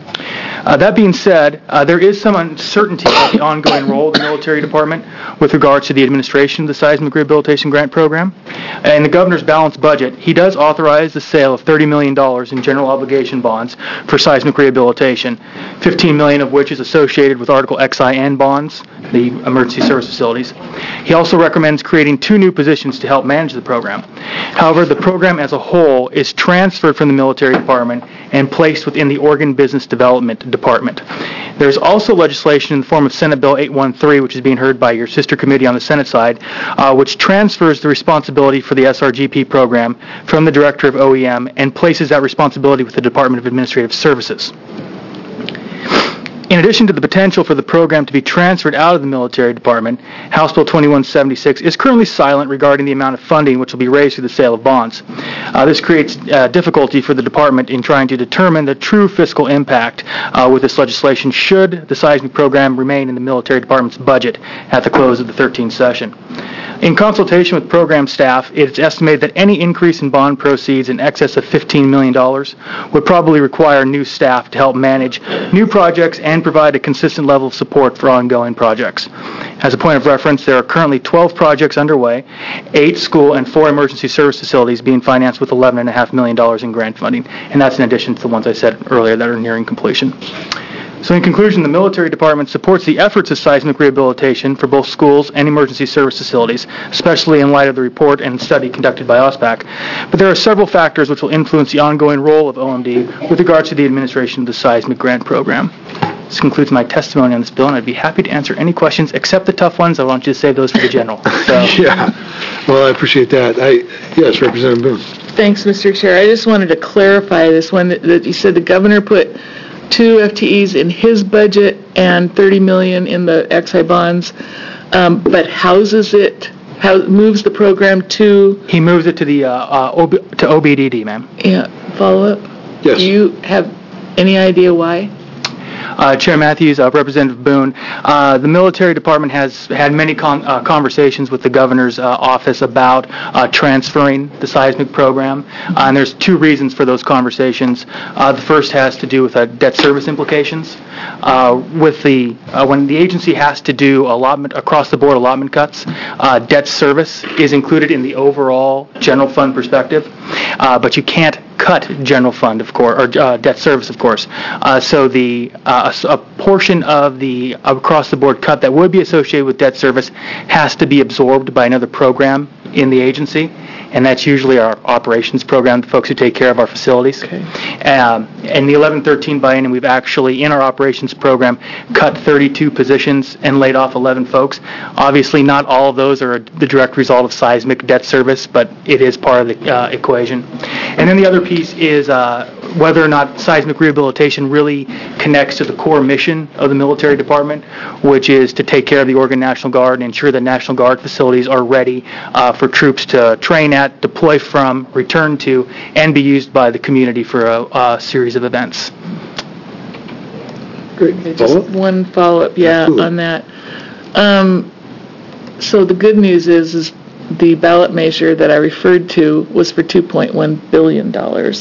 Speaker 9: That being said, there is some uncertainty about the ongoing role of the Military Department with regards to the administration of the Seismic Rehabilitation Grant Program. In the governor's balanced budget, he does authorize the sale of $30 million in general obligation bonds for seismic rehabilitation, $15 million of which is associated with Article XIN bonds, the emergency service facilities. He also recommends creating 2 new positions to help manage the program. However, the program as a whole is transferred from the Military Department and placed within the Oregon Business Development Department. There's also legislation in the form of Senate Bill 813, which is being heard by your sister committee on the Senate side, which transfers the responsibility for the SRGP program from the Director of OEM and places that responsibility with the Department of Administrative Services. In addition to the potential for the program to be transferred out of the Military Department, House Bill 2176 is currently silent regarding the amount of funding which will be raised through the sale of bonds. This creates difficulty for the department in trying to determine the true fiscal impact with this legislation should the seismic program remain in the Military Department's budget at the close of the 13th session. In consultation with program staff, it's estimated that any increase in bond proceeds in excess of $15 million would probably require new staff to help manage new projects and provide a consistent level of support for ongoing projects. As a point of reference, there are currently 12 projects underway, 8 school and 4 emergency service facilities being financed with $11.5 million in grant funding, and that's in addition to the ones I said earlier that are nearing completion. So in conclusion, the Military Department supports the efforts of seismic rehabilitation for both schools and emergency service facilities, especially in light of the report and study conducted by OSPAC. But there are several factors which will influence the ongoing role of OMD with regards to the administration of the seismic grant program. This concludes my testimony on this bill, and I'd be happy to answer any questions except the tough ones. I want you to save those for the general. So.
Speaker 1: Yeah, well, I appreciate that. Yes, Representative Boone.
Speaker 4: Thanks, Mr. Chair. I just wanted to clarify this one that you said the governor put 2 FTEs in his budget and $30 million in the XI bonds, but moves the program to...
Speaker 9: He moves it to the to OBDD, ma'am.
Speaker 4: Yeah, follow up?
Speaker 1: Yes.
Speaker 4: Do you have any idea why?
Speaker 9: Chair Matthews, Representative Boone, the military department has had many conversations with the governor's office about transferring the seismic program, and there's two reasons for those conversations. The first has to do with debt service implications. When the agency has to do across-the-board allotment cuts, debt service is included in the overall general fund perspective, but you can't cut general fund, of course, or debt service, of course. So a portion of the across-the-board cut that would be associated with debt service has to be absorbed by another program in the agency, and that's usually our operations program, the folks who take care of our facilities.
Speaker 4: Okay.
Speaker 9: In the 11-13 biennium, we've actually, in our operations program, cut 32 positions and laid off 11 folks. Obviously, not all of those are the direct result of seismic debt service, but it is part of the equation. And then the other piece is whether or not seismic rehabilitation really connects to the core mission of the military department, which is to take care of the Oregon National Guard and ensure that National Guard facilities are ready for troops to train at, deploy from, return to, and be used by the community for a series of events.
Speaker 1: Great.
Speaker 4: Just one follow-up,
Speaker 1: Absolutely.
Speaker 4: on that. So the good news is the ballot measure that I referred to was for $2.1 billion.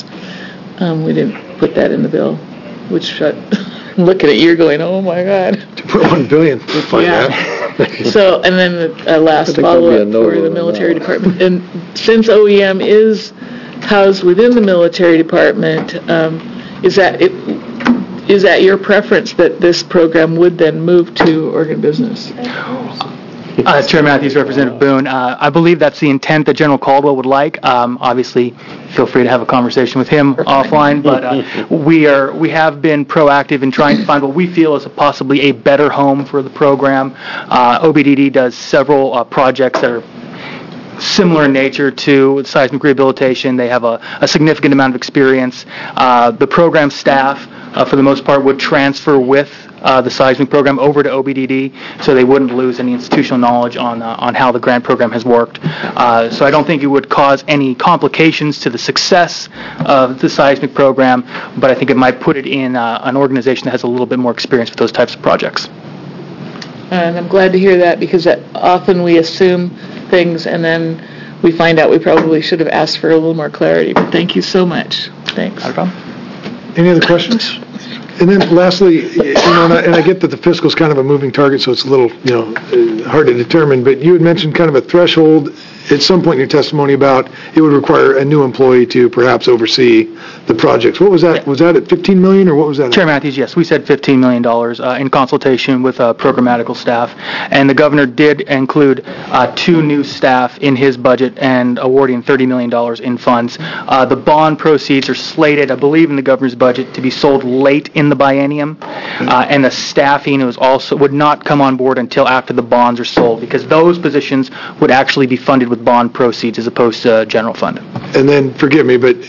Speaker 4: We didn't put that in the bill, which I'm looking at you going, oh my God.
Speaker 1: $2.1 billion. We'll find that.
Speaker 4: So, and then the last follow-up for the military department. And since OEM is housed within the military department, is that your preference that this program would then move to Oregon Business?
Speaker 9: Chair Matthews, Representative Boone, I believe that's the intent that General Caldwell would like. Obviously, feel free to have a conversation with him offline, but we have been proactive in trying to find what we feel is possibly a better home for the program. OBDD does several projects that are similar in nature to seismic rehabilitation. They have a significant amount of experience. The program staff, for the most part, would transfer with the seismic program over to OBDD, so they wouldn't lose any institutional knowledge on how the grant program has worked. So I don't think it would cause any complications to the success of the seismic program, but I think it might put it in an organization that has a little bit more experience with those types of projects.
Speaker 4: And I'm glad to hear that, because often we assume things and then we find out we probably should have asked for a little more clarity. But thank you so much. Thanks.
Speaker 9: Not a problem.
Speaker 1: Any other questions? And then lastly, and I get that the fiscal is kind of a moving target, so it's a little, hard to determine, but you had mentioned kind of a threshold at some point in your testimony about it would require a new employee to perhaps oversee the projects. What was that? Was that at $15 million, or what was that?
Speaker 9: Chair Matthews, yes, we said $15 million in consultation with programmatical staff, and the governor did include 2 new staff in his budget and awarding $30 million in funds. The bond proceeds are slated, I believe, in the governor's budget to be sold late in the biennium, and the staffing would not come on board until after the bonds are sold, because those positions would actually be funded with bond proceeds as opposed to general fund.
Speaker 1: And then, forgive me, but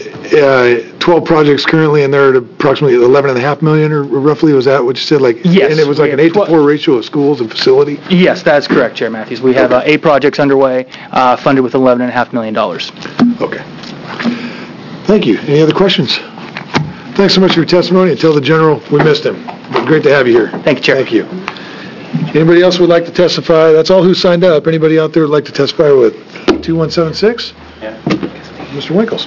Speaker 1: 12 projects currently, and they're at approximately $11.5 million, or roughly, was that what you said?
Speaker 9: Yes.
Speaker 1: And it was like an 8-to-4 ratio of schools and facility?
Speaker 9: Yes, that's correct, Chair Matthews. We have 8 projects underway, funded with $11.5 million.
Speaker 1: Okay. Thank you. Any other questions? Thanks so much for your testimony, and tell the General we missed him. Great to have you here.
Speaker 9: Thank you, Chair.
Speaker 1: Thank you. Anybody else would like to testify? That's all who signed up. Anybody out there would like to testify with 2176? Yeah. Mr. Winkles.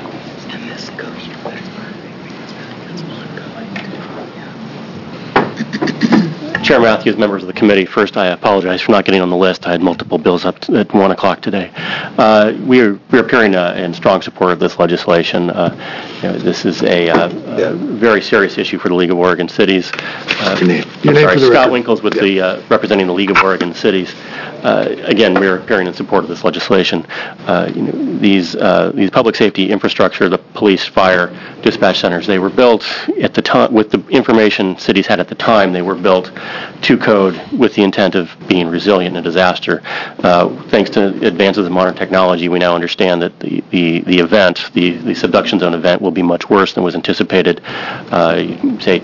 Speaker 10: Chair Matthews, members of the committee, first I apologize for not getting on the list. I had multiple bills up at 1 o'clock today. We're appearing in strong support of this legislation. This is a very serious issue for the League of Oregon Cities.
Speaker 1: Your name for the
Speaker 10: Scott
Speaker 1: record.
Speaker 10: Winkles with representing the League of Oregon Cities. Again, we're appearing in support of this legislation. These public safety infrastructure, the police, fire, dispatch centers, they were built at the time with the information cities had at the time. They were built to code with the intent of being resilient in a disaster. Thanks to advances in modern technology, we now understand that the event, the subduction zone event, will be much worse than was anticipated, say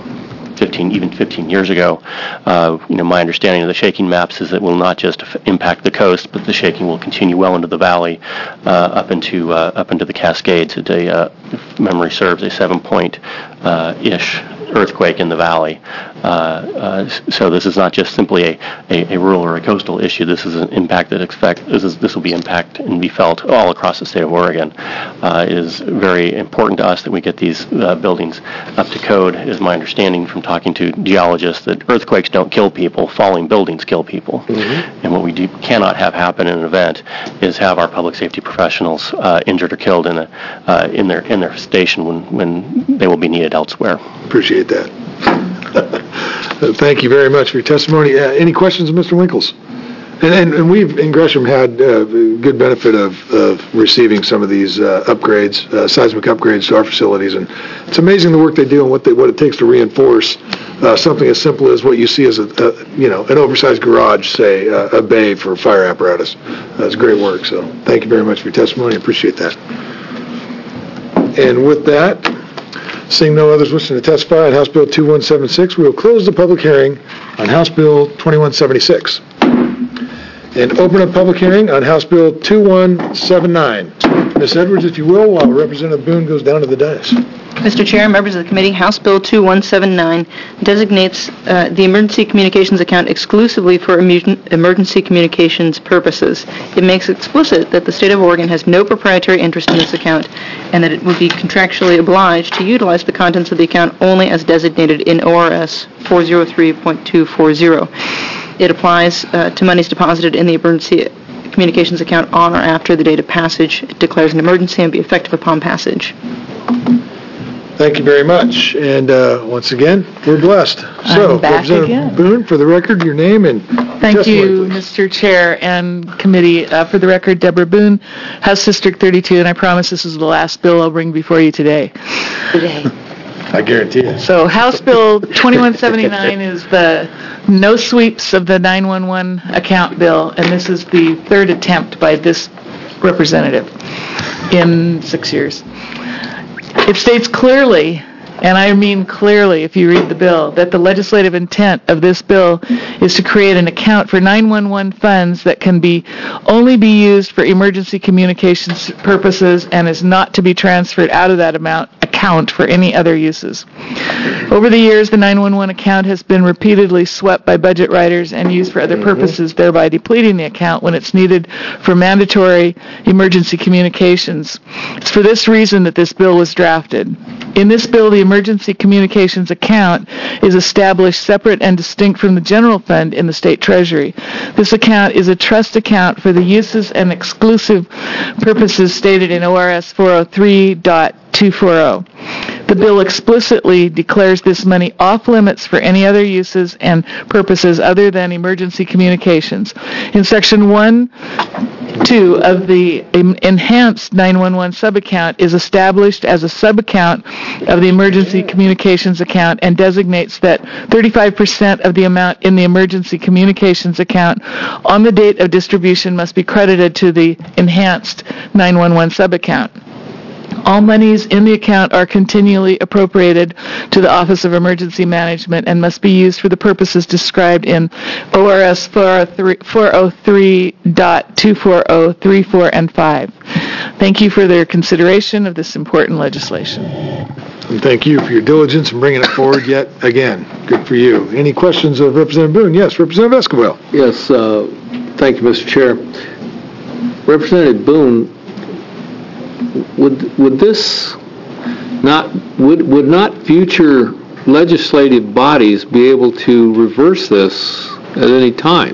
Speaker 10: 15 years ago. My understanding of the shaking maps is that it will not just impact the coast, but the shaking will continue well into the valley, up into the Cascades. If memory serves, a 7-point ish earthquake in the valley. So this is not just simply a rural or a coastal issue. This is an impact that this will be impact and be felt all across the state of Oregon. It is very important to us that we get these buildings up to code. It is my understanding from talking to geologists that earthquakes don't kill people, falling buildings kill people. Mm-hmm. And what we cannot have happen in an event is have our public safety professionals injured or killed in their station when they will be needed elsewhere.
Speaker 1: Appreciate that. Thank you very much for your testimony. Any questions of Mr. Winkles? And we've, in Gresham, had good benefit of receiving some of these upgrades, seismic upgrades to our facilities, and it's amazing the work they do and what it takes to reinforce something as simple as what you see as an oversized garage, say, a bay for fire apparatus. That's great work. So thank you very much for your testimony. I appreciate that. And with that, seeing no others wishing to testify on House Bill 2176, we will close the public hearing on House Bill 2176 and open a public hearing on House Bill 2179. Ms. Edwards, if you will, while Representative Boone goes down to the dais.
Speaker 5: Mr. Chair, members of the committee, House Bill 2179 designates the emergency communications account exclusively for emergency communications purposes. It makes explicit that the state of Oregon has no proprietary interest in this account and that it would be contractually obliged to utilize the contents of the account only as designated in ORS 403.240. It applies to monies deposited in the emergency communications account on or after the date of passage. It declares an emergency and be effective upon passage.
Speaker 1: Thank you very much. And once again, we're blessed. So,
Speaker 4: back
Speaker 1: Representative
Speaker 4: again.
Speaker 1: Boone, for the record, your name and
Speaker 4: Thank
Speaker 1: testimony,
Speaker 4: you,
Speaker 1: please.
Speaker 4: Mr. Chair and committee. For the record, Deborah Boone, House District 32, and I promise this is the last bill I'll bring before you today.
Speaker 1: I guarantee it.
Speaker 4: So House Bill 2179 is the no sweeps of the 911 account bill, and this is the third attempt by this representative in 6 years. It states clearly, and I mean clearly if you read the bill, that the legislative intent of this bill is to create an account for 911 funds that can only be used for emergency communications purposes and is not to be transferred out of that account for any other uses. Over the years, the 911 account has been repeatedly swept by budget writers and used for other purposes, thereby depleting the account when it's needed for mandatory emergency communications. It's for this reason that this bill was drafted. In this bill, the emergency communications account is established separate and distinct from the general fund in the state treasury. This account is a trust account for the uses and exclusive purposes stated in ORS 403.240. The bill explicitly declares this money off limits for any other uses and purposes other than emergency communications. In Section 1.2 of the enhanced 911 subaccount is established as a subaccount of the emergency communications account and designates that 35% of the amount in the emergency communications account on the date of distribution must be credited to the enhanced 911 subaccount. All monies in the account are continually appropriated to the Office of Emergency Management and must be used for the purposes described in ORS 403.240, 3, 4, and 5. Thank you for their consideration of this important legislation.
Speaker 1: And thank you for your diligence in bringing it forward yet again. Good for you. Any questions of Representative Boone? Yes, Representative Esquivel.
Speaker 11: Yes, thank you, Mr. Chair. Representative Boone, would not future legislative bodies be able to reverse this at any time?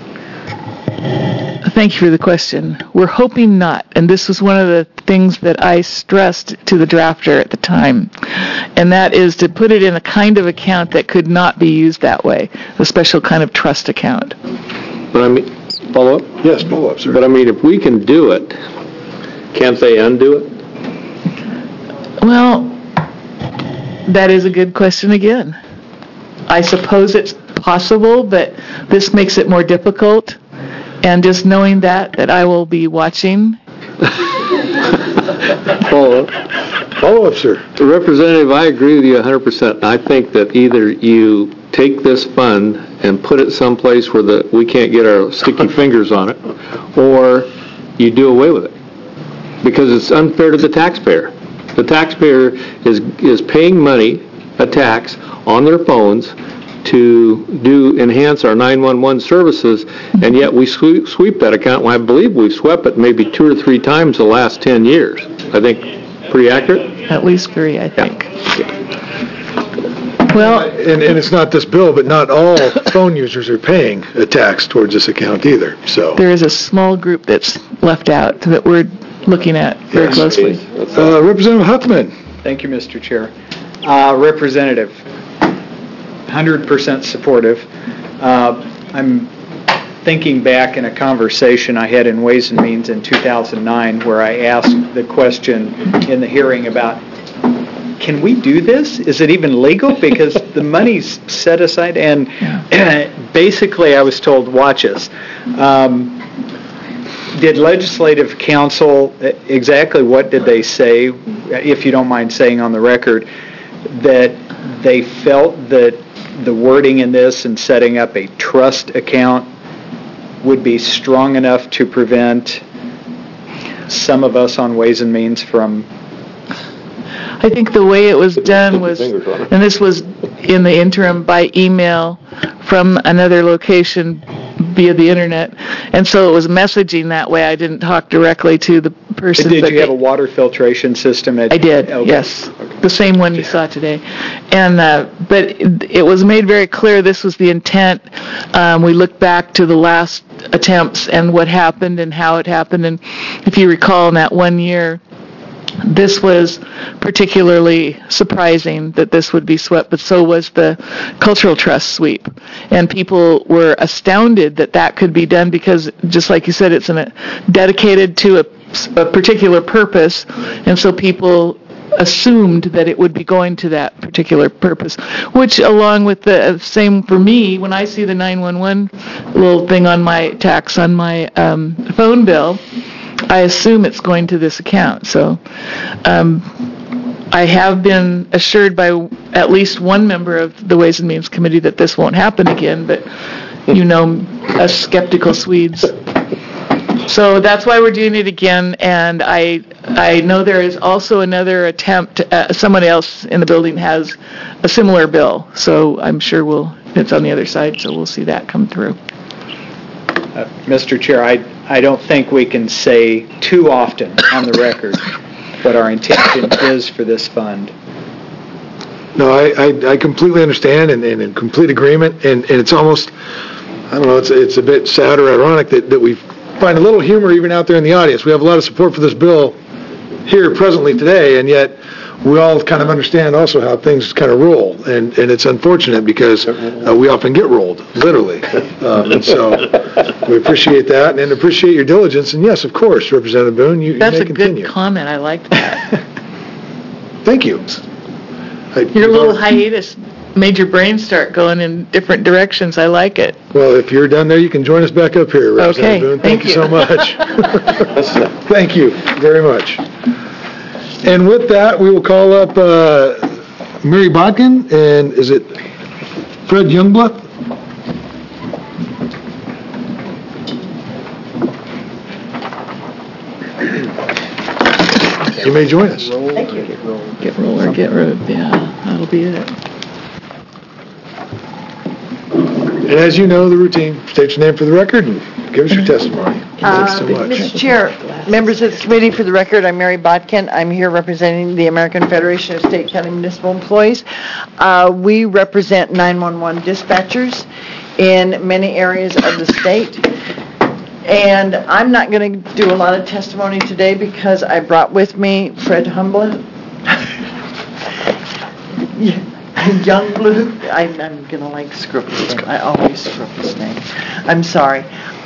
Speaker 4: Thank you for the question. We're hoping not, and this was one of the things that I stressed to the drafter at the time, and that is to put it in a kind of account that could not be used that way, a special kind of trust account.
Speaker 11: But I mean, follow up?
Speaker 1: Yes, follow up, sir.
Speaker 11: But I mean, if we can do it, can't they undo it?
Speaker 4: Well, that is a good question again. I suppose it's possible, but this makes it more difficult. And just knowing that I will be watching.
Speaker 11: Follow
Speaker 1: up, sir.
Speaker 11: Representative, I agree with you 100%. I think that either you take this fund and put it someplace where we can't get our sticky fingers on it, or you do away with it. Because it's unfair to the taxpayer. The taxpayer is paying money a tax on their phones to enhance our 911 services, and yet we sweep that account. Well, I believe we've swept it maybe 2 or 3 times the last 10 years. I think pretty accurate?
Speaker 4: At least 3, I think.
Speaker 11: Yeah.
Speaker 4: Well,
Speaker 1: And it's not this bill, but not all phone users are paying a tax towards this account either, so.
Speaker 4: there is a small group that's left out that we're looking at very closely.
Speaker 1: Representative Huffman.
Speaker 12: Thank you, Mr. Chair. Representative, 100% supportive. I'm thinking back in a conversation I had in Ways and Means in 2009 where I asked the question in the hearing about, can we do this? Is it even legal? Because the money's set aside, and basically I was told, watch us. Did Legislative Council, exactly what did they say, if you don't mind saying on the record, that they felt that the wording in this and setting up a trust account would be strong enough to prevent some of us on Ways and Means from...
Speaker 4: I think the way it was done was, and this was in the interim by email from another location via the internet, and so it was messaging that way. I didn't talk directly to the person.
Speaker 12: Did you have a water filtration system?
Speaker 4: I did,
Speaker 12: okay.
Speaker 4: Yes. Okay. The same one you saw today. And but it was made very clear this was the intent. We looked back to the last attempts and what happened and how it happened, and if you recall in that 1 year, this was particularly surprising that this would be swept, but so was the Cultural Trust sweep. And people were astounded that that could be done because, just like you said, it's dedicated to a particular purpose, and so people assumed that it would be going to that particular purpose, which along with the same for me, when I see the 911 little thing on my tax on my phone bill, I assume it's going to this account. So I have been assured by at least one member of the Ways and Means Committee that this won't happen again, but you know us skeptical Swedes. So that's why we're doing it again, and I know there is also another attempt. Someone else in the building has a similar bill, so I'm sure it's on the other side, so we'll see that come through.
Speaker 12: Mr. Chair, I don't think we can say too often on the record what our intention is for this fund.
Speaker 1: No, I completely understand and in complete agreement, and it's almost, I don't know, it's a bit sad or ironic that we find a little humor even out there in the audience. We have a lot of support for this bill here presently today, and yet we all kind of understand also how things kind of roll, and it's unfortunate because we often get rolled, literally. And so we appreciate that and appreciate your diligence, and yes, of course, Representative Boone, you may continue.
Speaker 4: That's a good comment. I liked that.
Speaker 1: Thank you.
Speaker 4: Your little hiatus made your brain start going in different directions. I like it.
Speaker 1: Well, if you're done there, you can join us back up here, Representative Boone. Thank you so much. Thank you very much. And with that, we will call up Mary Bodkin, and is it Fred Youngblood? You may join us.
Speaker 4: Thank you. Get roll or get road. Yeah, that'll be it.
Speaker 1: And as you know, the routine, state your name for the record and give us your testimony. Thanks so much.
Speaker 13: Mr. Chair, members of the committee, for the record, I'm Mary Bodkin. I'm here representing the American Federation of State, County, Municipal Employees. We represent 911 dispatchers in many areas of the state. And I'm not going to do a lot of testimony today because I brought with me Fred Youngblood. Youngblood. I'm going to screw up his name. I always screw up his name. I'm sorry.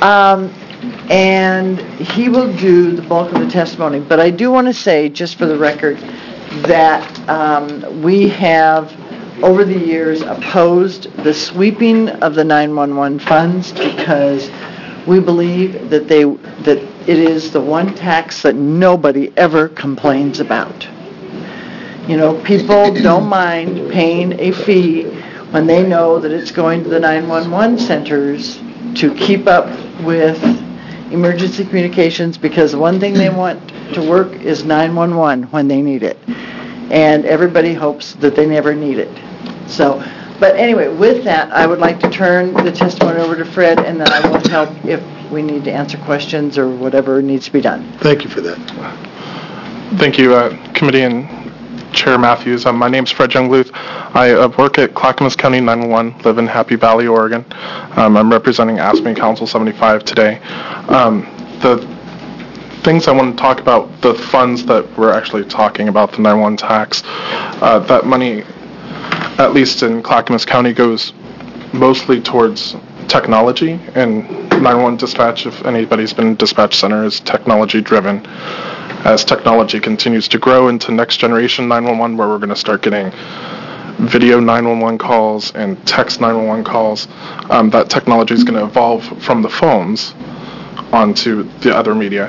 Speaker 13: And he will do the bulk of the testimony. But I do want to say, just for the record, that we have, over the years, opposed the sweeping of the 911 funds because we believe that it is the one tax that nobody ever complains about. You know, people don't mind paying a fee when they know that it's going to the 911 centers to keep up with emergency communications, because the one thing they want to work is 911 when they need it. and everybody hopes that they never need it. So, but anyway, with that, I would like to turn the testimony over to Fred, and then I will help if we need to answer questions or whatever needs to be done.
Speaker 1: Thank you for that.
Speaker 14: Thank you, Committee and Chair Matthews. My name's Fred Youngluth. I work at Clackamas County 911, live in Happy Valley, Oregon. I'm representing ASME Council 75 today. The things I want to talk about, the funds that we're actually talking about, the 911 tax, that money, at least in Clackamas County, goes mostly towards technology, and 911 dispatch, if anybody's been in dispatch center, is technology driven. As technology continues to grow into next generation 911, where we're going to start getting video 911 calls and text 911 calls, that technology is going to evolve from the phones onto the other media.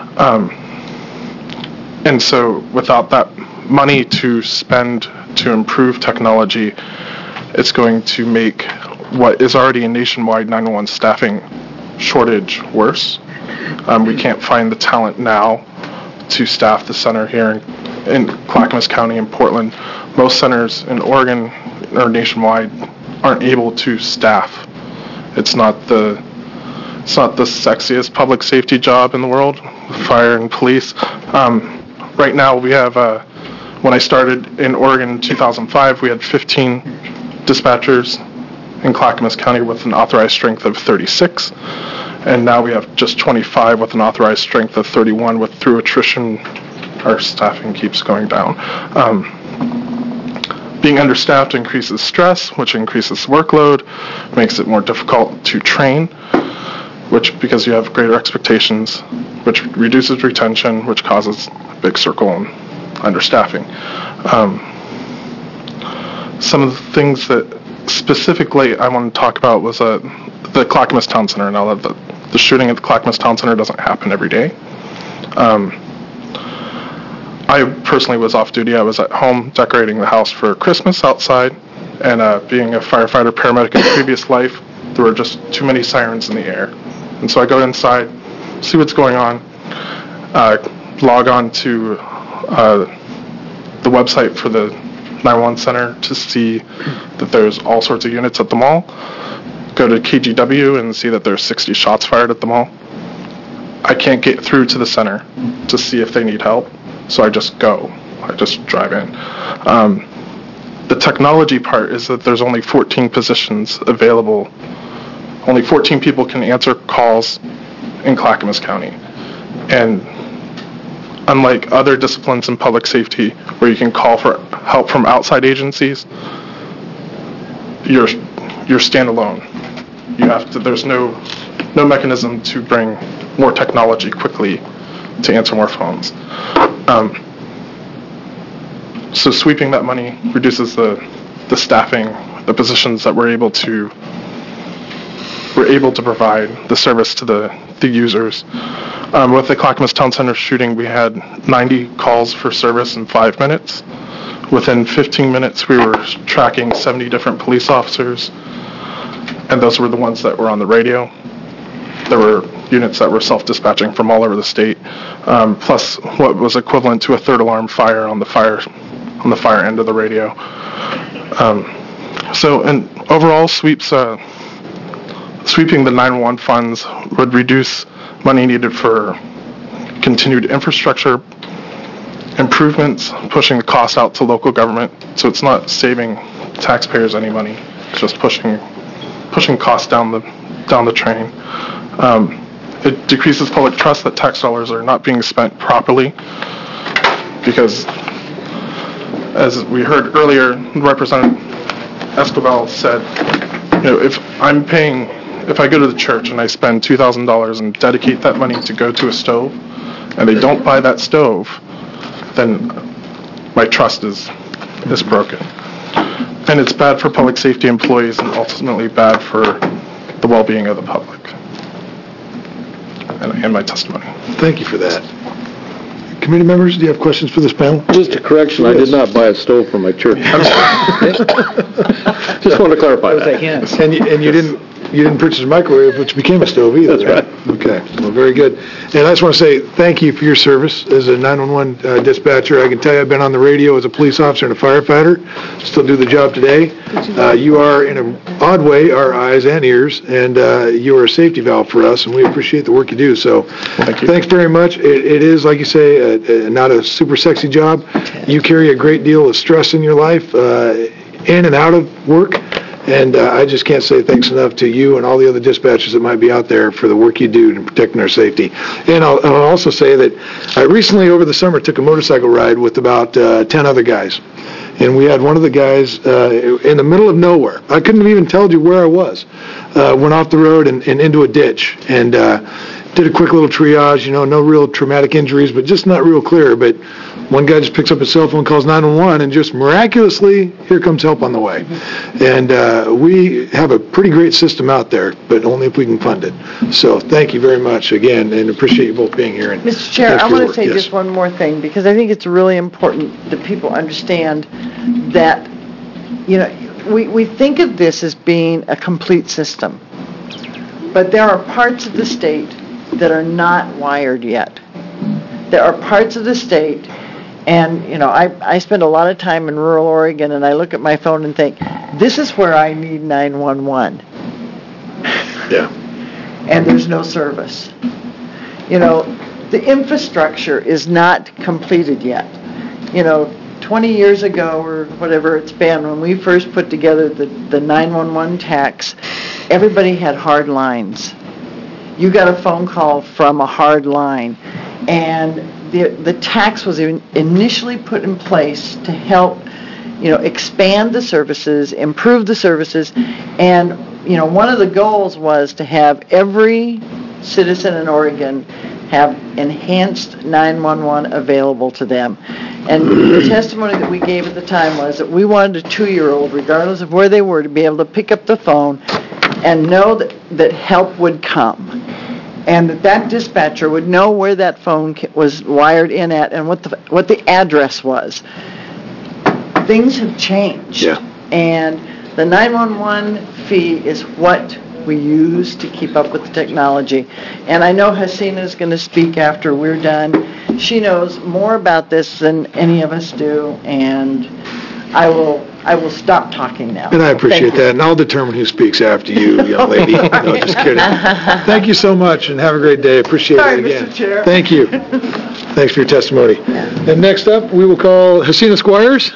Speaker 14: And so without that money to spend to improve technology, it's going to make what is already a nationwide 911 staffing shortage worse. We can't find the talent now to staff the center here in Clackamas County and Portland. Most centers in Oregon or nationwide aren't able to staff. It's not the sexiest public safety job in the world, fire and police. Right now we have, when I started in Oregon in 2005, we had 15 dispatchers in Clackamas County with an authorized strength of 36. And now we have just 25 with an authorized strength of 31. Through attrition, our staffing keeps going down. Being understaffed increases stress, which increases workload, makes it more difficult to train, which, because you have greater expectations, which reduces retention, which causes a big circle and understaffing. Some of the things that specifically I want to talk about was the Clackamas Town Center. Now that the shooting at the Clackamas Town Center doesn't happen every day. I personally was off duty. I was at home decorating the house for Christmas outside, and being a firefighter paramedic in a previous life, there were just too many sirens in the air. And so I go inside, see what's going on, log on to the website for the 911 center to see that there's all sorts of units at the mall. Go to KGW and see that there's 60 shots fired at the mall. I can't get through to the center to see if they need help, so I just go. I just drive in. The technology part is that there's only 14 positions available. Only 14 people can answer calls in Clackamas County. And unlike other disciplines in public safety where you can call for help from outside agencies, you're standalone. You have to. There's no mechanism to bring more technology quickly to answer more phones. So sweeping that money reduces the staffing, the positions that we're able to provide the service to the users. With the Clackamas Town Center shooting, we had 90 calls for service in 5 minutes. Within 15 minutes, we were tracking 70 different police officers, and those were the ones that were on the radio. There were units that were self-dispatching from all over the state, plus what was equivalent to a third alarm fire on the fire end of the radio. So, and overall, sweeping the 911 funds would reduce money needed for continued infrastructure improvements, pushing the cost out to local government. So it's not saving taxpayers any money; it's just pushing costs down the train. It decreases public trust that tax dollars are not being spent properly, because, as we heard earlier, Representative Escobar said, if I go to the church and I spend $2,000 and dedicate that money to go to a stove, and they don't buy that stove, then my trust is broken. And it's bad for public safety employees and ultimately bad for the well-being of the public. And I end my testimony.
Speaker 1: Thank you for that. Committee members, do you have questions for this panel?
Speaker 11: Just a correction, yes. I did not buy a stove for my church. Just want to clarify that.
Speaker 1: And you didn't you didn't purchase a microwave, which became a stove either.
Speaker 11: That's
Speaker 1: right. Okay, well, very good. And I just want to say thank you for your service as a 911 dispatcher. I can tell you I've been on the radio as a police officer and a firefighter, still do the job today. You are, in an odd way, our eyes and ears, and you are a safety valve for us, and we appreciate the work you do. So thanks very much. It is, like you say, not a super sexy job. You carry a great deal of stress in your life, in and out of work. And I just can't say thanks enough to you and all the other dispatchers that might be out there for the work you do in protecting our safety. And I'll also say that I recently, over the summer, took a motorcycle ride with about 10 other guys. And we had one of the guys in the middle of nowhere. I couldn't have even told you where I was. Went off the road and into a ditch. And did a quick little triage, no real traumatic injuries, but just not real clear. But one guy just picks up his cell phone, calls 911, and just miraculously, here comes help on the way. And we have a pretty great system out there, but only if we can fund it. So thank you very much again, and appreciate you both being here. And
Speaker 13: Mr. Chair, I want to say just one more thing, because I think it's really important that people understand that, we think of this as being a complete system, but there are parts of the state that are not wired yet. There are parts of the state, and, I spend a lot of time in rural Oregon, and I look at my phone and think, this is where I need 911.
Speaker 1: Yeah.
Speaker 13: And there's no service. The infrastructure is not completed yet. 20 years ago, or whatever it's been, when we first put together the 911 tax, everybody had hard lines. You got a phone call from a hard line, and the tax was initially put in place to help, expand the services, improve the services, and, one of the goals was to have every citizen in Oregon have enhanced 911 available to them. And the testimony that we gave at the time was that we wanted a 2-year-old, regardless of where they were, to be able to pick up the phone and know that help would come. And that dispatcher would know where that phone was wired in at and what the address was. Things have changed.
Speaker 1: Yeah.
Speaker 13: And the 911 fee is what we use to keep up with the technology. And I know Hasina is going to speak after we're done. She knows more about this than any of us do, and I will stop talking now.
Speaker 1: And I appreciate that, and I'll determine who speaks after you, young lady. No, just kidding. Thank you so much, and have a great day. Appreciate it again.
Speaker 13: Mr. Chair.
Speaker 1: Thank you. Thanks for your testimony. And next up, we will call Hasina Squires.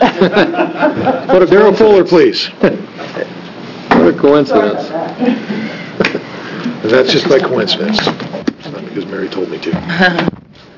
Speaker 1: Daryl Fuller, please.
Speaker 11: What a coincidence.
Speaker 1: And that's just by coincidence. It's not because Mary told me to.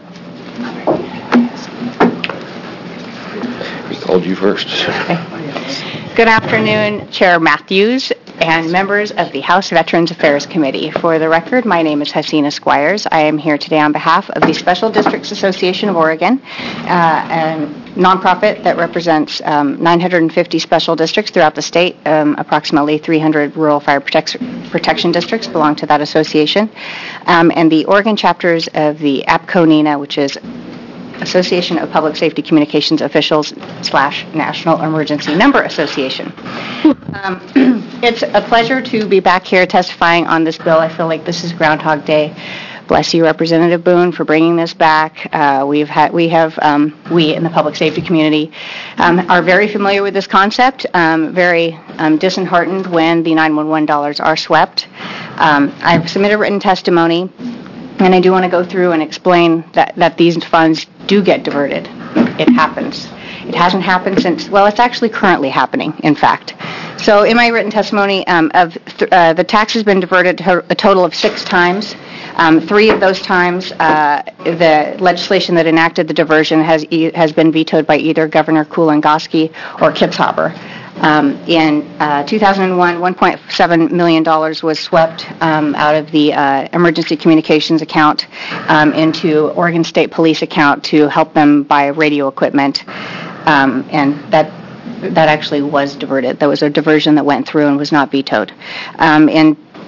Speaker 11: We called you first.
Speaker 15: Good afternoon, Chair Matthews and members of the House Veterans Affairs Committee. For the record, my name is Hasina Squires. I am here today on behalf of the Special Districts Association of Oregon, a nonprofit that represents 950 special districts throughout the state. Approximately 300 rural fire protection districts belong to that association. And the Oregon chapters of the APCO-NENA, which is Association of Public Safety Communications Officials / National Emergency Number Association. It's a pleasure to be back here testifying on this bill. I feel like this is Groundhog Day. Bless you, Representative Boone, for bringing this back. We in the public safety community are very familiar with this concept, very disheartened when the 911 dollars are swept. I've submitted written testimony, and I do want to go through and explain that these funds do get diverted. It happens. It hasn't happened since, it's actually currently happening, in fact. So in my written testimony, the tax has been diverted a total of 6 times. 3 of those times, the legislation that enacted the diversion has been vetoed by either Governor Kulongoski or Kitzhaber. In 2001, $1.7 million was swept out of the emergency communications account into Oregon State Police account to help them buy radio equipment, and that actually was diverted. There was a diversion that went through and was not vetoed. In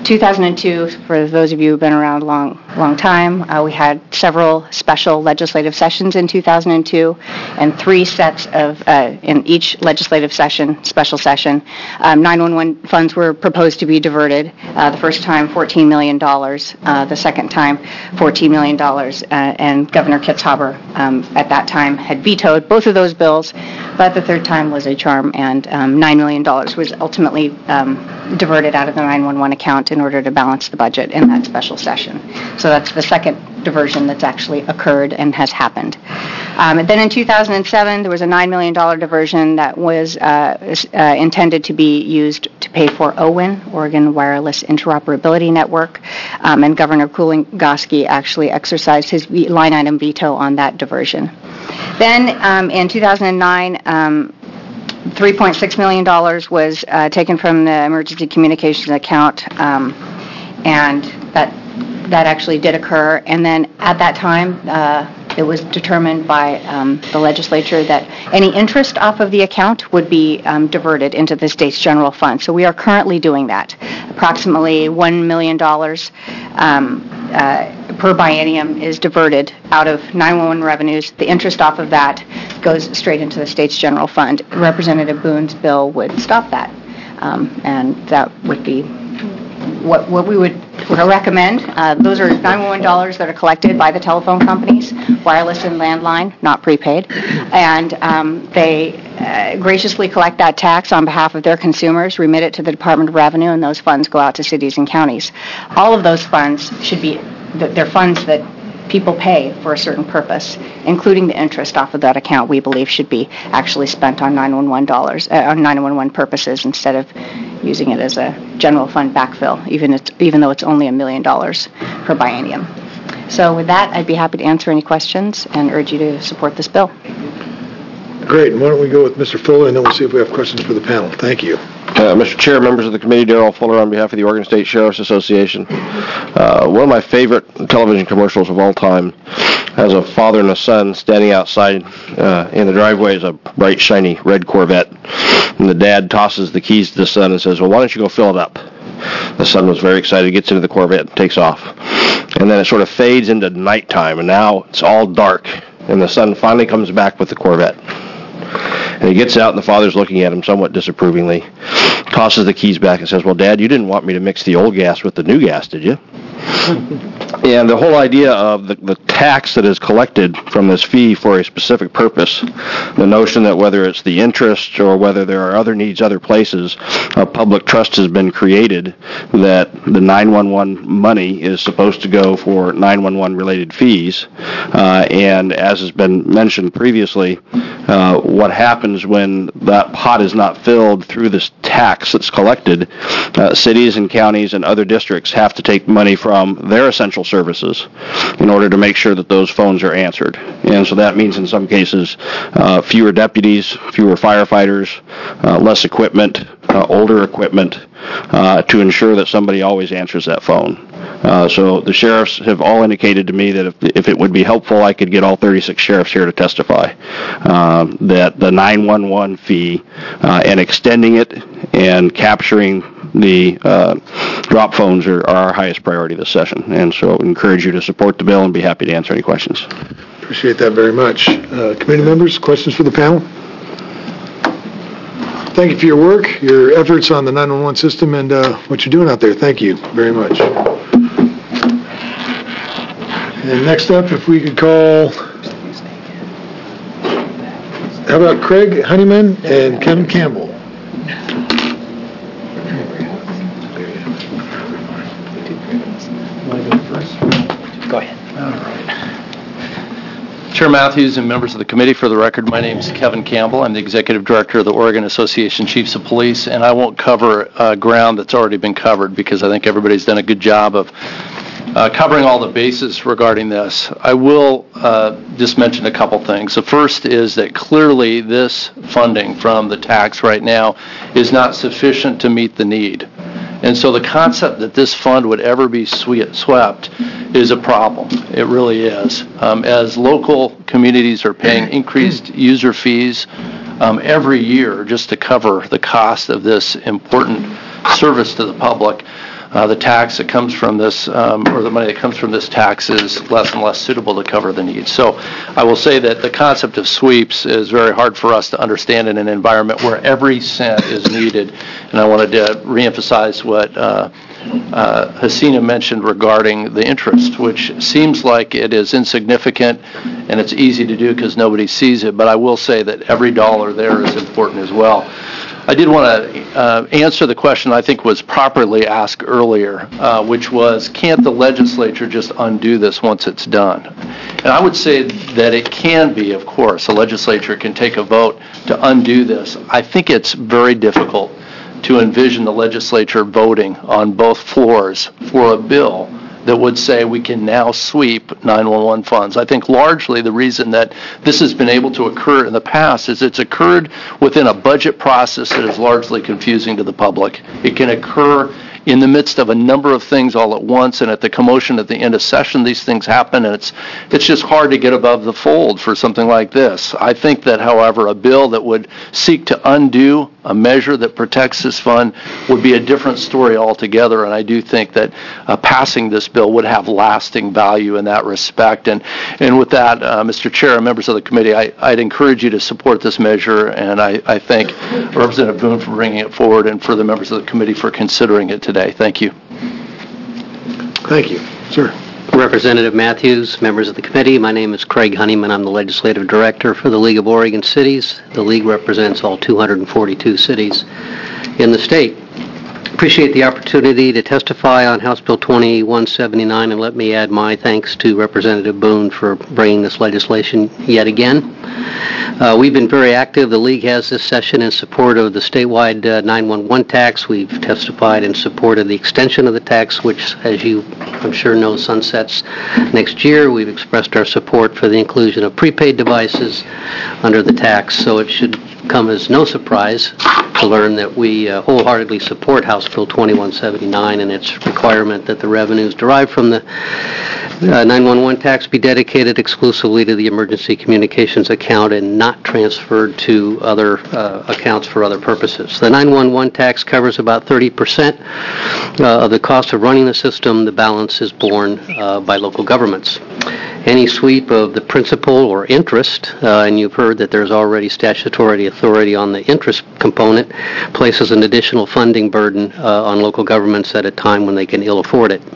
Speaker 15: 2002, for those of you who've been around a long time, we had several special legislative sessions in 2002, and 3 sets of, in each legislative session, special session, 911 funds were proposed to be diverted. The first time, $14 million. The second time, $14 million. And Governor Kitzhaber at that time had vetoed both of those bills, but the third time was a charm, and $9 million was ultimately diverted out of the 911 account in order to balance the budget in that special session. So that's the second diversion that's actually occurred and has happened. And then in 2007, there was a $9 million diversion that was intended to be used to pay for OWIN, Oregon Wireless Interoperability Network, and Governor Kulongoski actually exercised his line item veto on that diversion. Then in 2009, $3.6 million was taken from the emergency communications account, and that actually did occur. And then at that time, it was determined by the legislature that any interest off of the account would be diverted into the state's general fund. So we are currently doing that. Approximately $1 million per biennium is diverted out of 911 revenues. The interest off of that goes straight into the state's general fund. Representative Boone's bill would stop that, and that would be what we would recommend. Those are 911 dollars that are collected by the telephone companies, wireless and landline, not prepaid, and they graciously collect that tax on behalf of their consumers, remit it to the Department of Revenue, and those funds go out to cities and counties. All of those funds should be, they're funds that people pay for a certain purpose, including the interest off of that account, we believe should be actually spent on 911 purposes instead of using it as a general fund backfill, even though it's only $1 million per biennium. So with that, I'd be happy to answer any questions and urge you to support this bill.
Speaker 1: Great, and why don't we go with Mr. Fuller, and then we'll see if we have questions for the panel. Thank you.
Speaker 16: Mr. Chair, members of the committee, Darrell Fuller on behalf of the Oregon State Sheriff's Association. One of my favorite television commercials of all time has a father and a son standing outside in the driveway is a bright, shiny red Corvette. And the dad tosses the keys to the son and says, well, why don't you go fill it up? The son was very excited, gets into the Corvette and takes off. And then it sort of fades into nighttime, and now it's all dark. And the son finally comes back with the Corvette. And he gets out, and the father's looking at him somewhat disapprovingly, tosses the keys back and says, well, Dad, you didn't want me to mix the old gas with the new gas, did you? And the whole idea of the tax that is collected from this fee for a specific purpose, the notion that whether it's the interest or whether there are other needs other places, a public trust has been created that the 911 money is supposed to go for 911 related fees. And as has been mentioned previously, what happens when that pot is not filled through this tax that's collected, cities and counties and other districts have to take money from their essential services in order to make sure that those phones are answered. And so that means in some cases fewer deputies, fewer firefighters, less equipment, older equipment to ensure that somebody always answers that phone. So the sheriffs have all indicated to me that if it would be helpful, I could get all 36 sheriffs here to testify that the 911 fee and extending it and capturing the drop phones are our highest priority this session. And so I encourage you to support the bill and be happy to answer any questions.
Speaker 1: Appreciate that very much. Committee members, questions for the panel? Thank you for your work, your efforts on the 911 system, and what you're doing out there. Thank you very much. And next up, if we could call, how about Craig Honeyman and Kevin Campbell?
Speaker 12: Go ahead.
Speaker 17: Chair Matthews and members of the committee, for the record, my name is Kevin Campbell. I'm the Executive Director of the Oregon Association of Chiefs of Police, and I won't cover ground that's already been covered because I think everybody's done a good job of covering all the bases regarding this. I will just mention a couple things. The first is that clearly this funding from the tax right now is not sufficient to meet the need. And so the concept that this fund would ever be swept is a problem. It really is. As local communities are paying increased user fees every year just to cover the cost of this important service to the public, the tax that comes from this, or the money that comes from this tax is less and less suitable to cover the needs. So I will say that the concept of sweeps is very hard for us to understand in an environment where every cent is needed. And I wanted to reemphasize what Hasina mentioned regarding the interest, which seems like it is insignificant and it's easy to do because nobody sees it, but I will say that every dollar there is important as well. I did want to answer the question I think was properly asked earlier, which was, can't the legislature just undo this once it's done? And I would say that it can be, of course. The legislature can take a vote to undo this. I think it's very difficult to envision the legislature voting on both floors for a bill that would say we can now sweep 911 funds. I think largely the reason that this has been able to occur in the past is it's occurred within a budget process that is largely confusing to the public. It can occur in the midst of a number of things all at once, and at the commotion at the end of session, these things happen, and it's just hard to get above the fold for something like this. I think that, however, a bill that would seek to undo a measure that protects this fund would be a different story altogether, and I do think that passing this bill would have lasting value in that respect. And with that, Mr. Chair and members of the committee, I'd encourage you to support this measure, and I thank Representative Boone for bringing it forward and for the members of the committee for considering it today. Thank you.
Speaker 1: Thank you. Sir.
Speaker 18: Representative Matthews, members of the committee, my name is Craig Honeyman. I'm the Legislative Director for the League of Oregon Cities. The League represents all 242 cities in the state. Appreciate the opportunity to testify on House Bill 2179, and let me add my thanks to Representative Boone for bringing this legislation yet again. We've been very active. The League has this session in support of the statewide 911 tax. We've testified in support of the extension of the tax, which, as you, I'm sure, know, sunsets next year. We've expressed our support for the inclusion of prepaid devices under the tax, so it should come as no surprise to learn that we wholeheartedly support House Bill 2179 and its requirement that the revenues derived from the 911 tax be dedicated exclusively to the emergency communications account and not transferred to other accounts for other purposes. The 911 tax covers about 30% of the cost of running the system. The balance is borne by local governments. Any sweep of the principal or interest, and you've heard that there's already statutory authority on the interest component, places an additional funding burden on local governments at a time when they can ill afford it.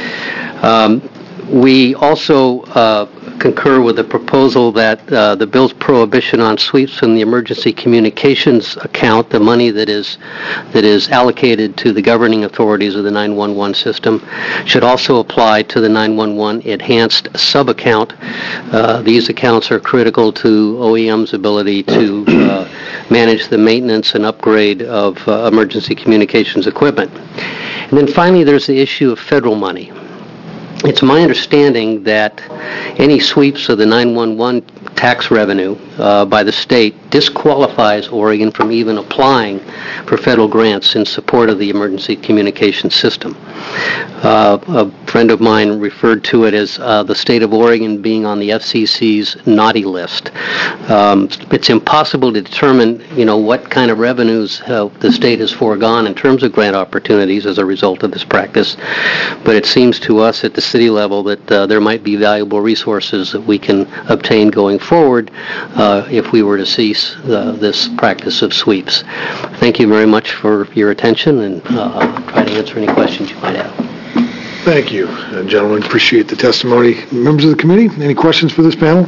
Speaker 18: We also concur with the proposal that the bill's prohibition on sweeps from the emergency communications account, the money that is allocated to the governing authorities of the 911 system, should also apply to the 911 enhanced sub-account. These accounts are critical to OEM's ability to manage the maintenance and upgrade of emergency communications equipment. And then finally, there's the issue of federal money. It's my understanding that any sweeps of the 911 tax revenue by the state disqualifies Oregon from even applying for federal grants in support of the emergency communication system. A friend of mine referred to it as the state of Oregon being on the FCC's naughty list. It's impossible to determine, what kind of revenues the state has foregone in terms of grant opportunities as a result of this practice, but it seems to us at the city level that there might be valuable resources that we can obtain going forward if we were to cease this practice of sweeps. Thank you very much for your attention, and I'll try to answer any questions you might have.
Speaker 1: Thank you, gentlemen. Appreciate the testimony. Members of the committee, any questions for this panel?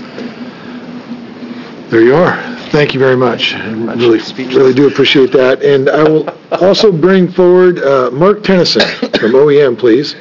Speaker 1: There you are. Thank you very much. Really do appreciate that. And I will also bring forward Mark Tennyson from OEM, please.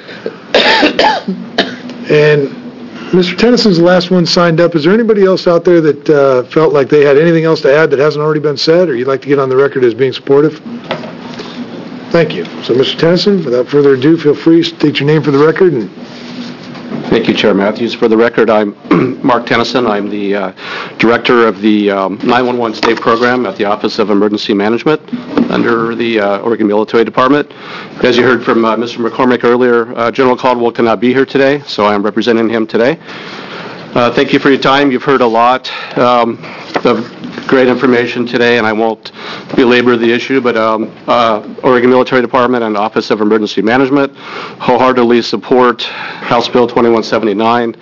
Speaker 1: And Mr. Tennyson's the last one signed up. Is there anybody else out there that felt like they had anything else to add that hasn't already been said, or you'd like to get on the record as being supportive? Thank you. So, Mr. Tennyson, without further ado, feel free to state your name for the record.
Speaker 19: Thank you, Chair Matthews. For the record, I'm Mark Tennyson. I'm the Director of the 911 State Program at the Office of Emergency Management under the Oregon Military Department. As you heard from Mr. McCormick earlier, General Caldwell cannot be here today, so I'm representing him today. Thank you for your time. You've heard a lot. of great information today, and I won't belabor the issue, but Oregon Military Department and Office of Emergency Management wholeheartedly support House Bill 2179,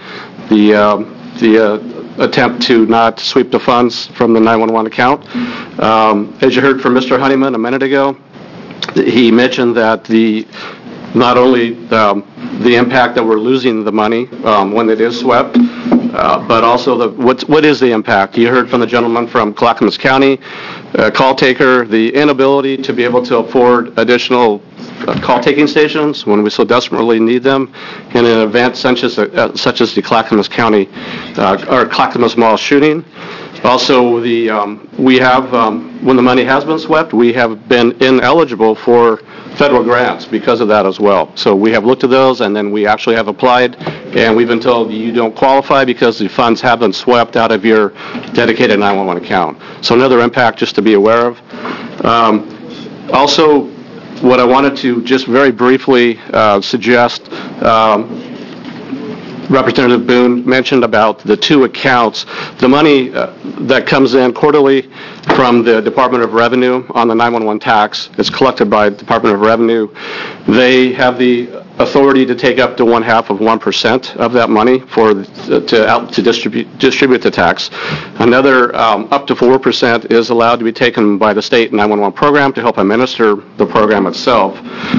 Speaker 19: the attempt to not sweep the funds from the 911 account. As you heard from Mr. Honeyman a minute ago, he mentioned that not only the impact that we're losing the money when it is swept, but also what is the impact? You heard from the gentleman from Clackamas County, call taker, the inability to be able to afford additional call-taking stations when we so desperately need them in an event such as the Clackamas County or Clackamas Mall shooting. Also, we have, when the money has been swept, we have been ineligible for federal grants because of that as well. So we have looked at those, and then we actually have applied, and we've been told you don't qualify because the funds have been swept out of your dedicated 911 account. So another impact just to be aware of. Also, what I wanted to just very briefly suggest, Representative Boone mentioned about the two accounts. The money that comes in quarterly from the Department of Revenue on the 911 tax is collected by the Department of Revenue. They have the authority to take up to 0.5% of that money to distribute the tax. Another up to 4% is allowed to be taken by the state 911 program to help administer the program itself.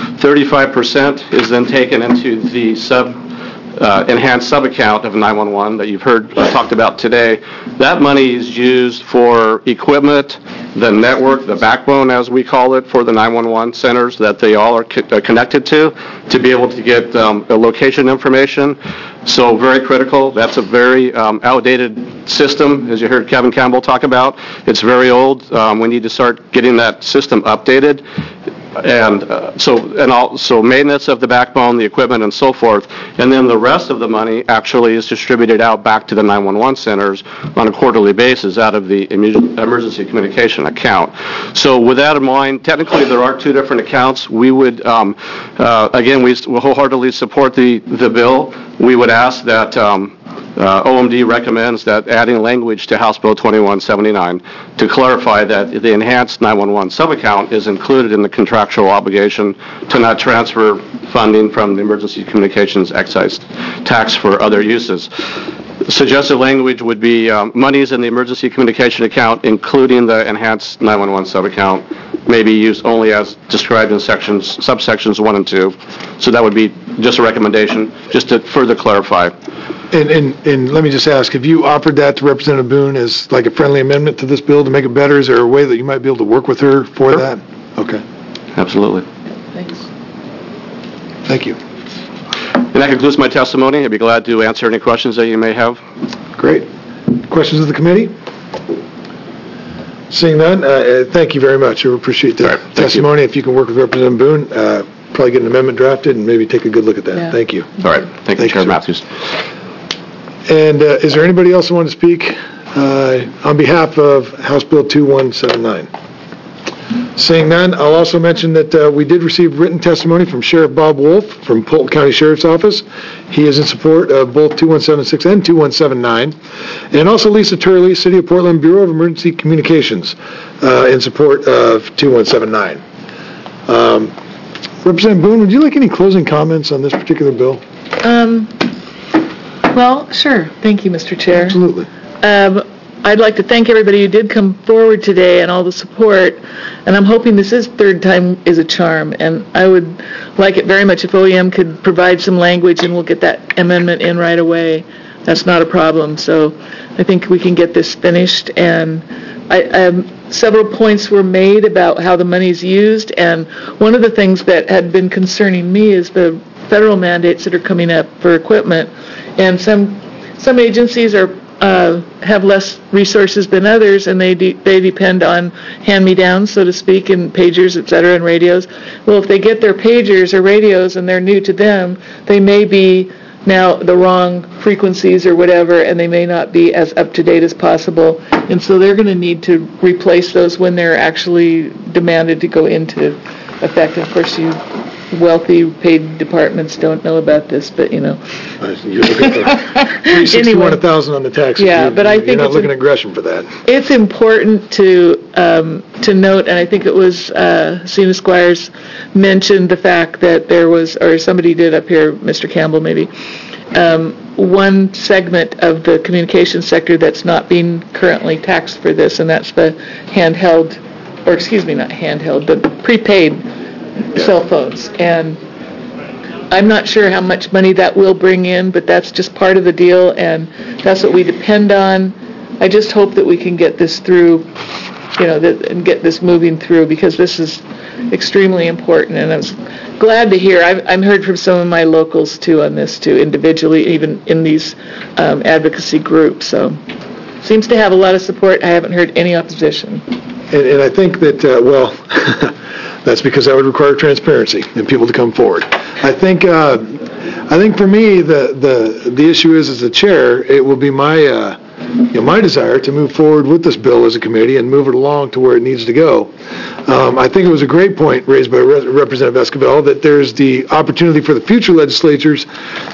Speaker 19: 35% is then taken into the enhanced sub-account of 911 that you've heard talked about today. That money is used for equipment, the network, the backbone as we call it, for the 911 centers that they all are connected to be able to get location information. So very critical. That's a very outdated system, as you heard Kevin Campbell talk about. It's very old. We need to start getting that system updated. And so maintenance of the backbone, the equipment, and so forth. And then the rest of the money actually is distributed out back to the 911 centers on a quarterly basis out of the emergency communication account. So with that in mind, technically there are two different accounts. We would, again, we wholeheartedly support the bill. We would ask that OMD recommends that adding language to House Bill 2179 to clarify that the enhanced 911 sub-account is included in the contractual obligation to not transfer funding from the emergency communications excise tax for other uses. Suggested language would be monies in the emergency communication account, including the enhanced 911 sub-account, may be used only as described in subsections 1 and 2. So that would be just a recommendation, just to further clarify.
Speaker 1: And let me just ask, have you offered that to Representative Boone as like a friendly amendment to this bill to make it better? Is there a way that you might be able to work with her for that? Okay.
Speaker 19: Absolutely.
Speaker 4: Thanks.
Speaker 1: Thank you.
Speaker 19: And that concludes my testimony. I'd be glad to answer any questions that you may have.
Speaker 1: Great. Questions of the committee? Seeing none, thank you very much. I appreciate the testimony. If you can work with Representative Boone, probably get an amendment drafted and maybe take a good look at that. Yeah. Thank you.
Speaker 19: All right. Thank you, Chair Matthews.
Speaker 1: And is there anybody else who wants to speak on behalf of House Bill 2179? Seeing none, I'll also mention that we did receive written testimony from Sheriff Bob Wolf from Polk County Sheriff's Office. He is in support of both 2176 and 2179. And also Lisa Turley, City of Portland Bureau of Emergency Communications, in support of 2179. Representative Boone, would you like any closing comments on this particular bill?
Speaker 4: Well, sure. Thank you, Mr. Chair.
Speaker 1: Absolutely.
Speaker 4: I'd like to thank everybody who did come forward today and all the support, and I'm hoping this is third time is a charm, and I would like it very much if OEM could provide some language and we'll get that amendment in right away. That's not a problem, so I think we can get this finished, and several points were made about how the money's used, and one of the things that had been concerning me is the federal mandates that are coming up for equipment, and some agencies are have less resources than others, and they depend on hand-me-downs, so to speak, and pagers, et cetera, and radios. Well, if they get their pagers or radios and they're new to them, they may be now the wrong frequencies or whatever, and they may not be as up-to-date as possible. And so they're going to need to replace those when they're actually demanded to go into effect. Of course, you wealthy paid departments don't know about this, but,
Speaker 1: You're looking for $361,000 on the taxes.
Speaker 4: Yeah, but I think
Speaker 1: you're not
Speaker 4: it's
Speaker 1: looking at Gresham for that.
Speaker 4: It's important to note, and I think it was Sina Squires mentioned the fact that there was, or somebody did up here, Mr. Campbell maybe, one segment of the communications sector that's not being currently taxed for this, and that's the handheld, or excuse me, not handheld, the prepaid cell phones. And I'm not sure how much money that will bring in, but that's just part of the deal, and that's what we depend on. I just hope that we can get this through, and get this moving through, because this is extremely important, and I was glad to hear. I've heard from some of my locals, too, on this, too, individually, even in these advocacy groups, so seems to have a lot of support. I haven't heard any opposition.
Speaker 1: And I think that, that's because that would require transparency and people to come forward. I think for me, the issue is, as the chair, it will be my desire to move forward with this bill as a committee and move it along to where it needs to go. I think it was a great point raised by Representative Esquivel that there's the opportunity for the future legislatures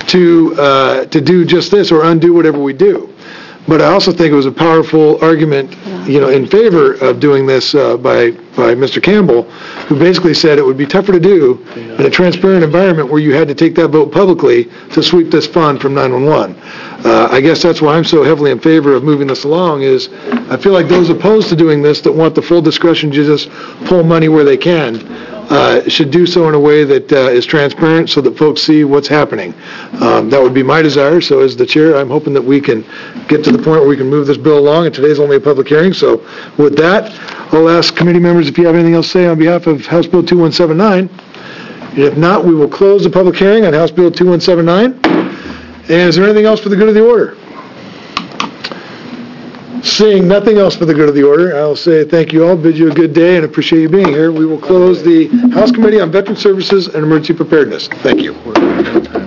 Speaker 1: to do just this or undo whatever we do. But I also think it was a powerful argument, in favor of doing this by Mr. Campbell, who basically said it would be tougher to do in a transparent environment where you had to take that vote publicly to sweep this fund from 911. I guess that's why I'm so heavily in favor of moving this along, is I feel like those opposed to doing this that want the full discretion to just pull money where they can should do so in a way that is transparent so that folks see what's happening. That would be my desire. So as the chair, I'm hoping that we can get to the point where we can move this bill along, and today's only a public hearing. So with that, I'll ask committee members if you have anything else to say on behalf of House Bill 2179. If not, we will close the public hearing on House Bill 2179. And is there anything else for the good of the order? Seeing nothing else for the good of the order, I'll say thank you all, bid you a good day, and appreciate you being here. We will close the House Committee on Veteran Services and Emergency Preparedness. Thank you.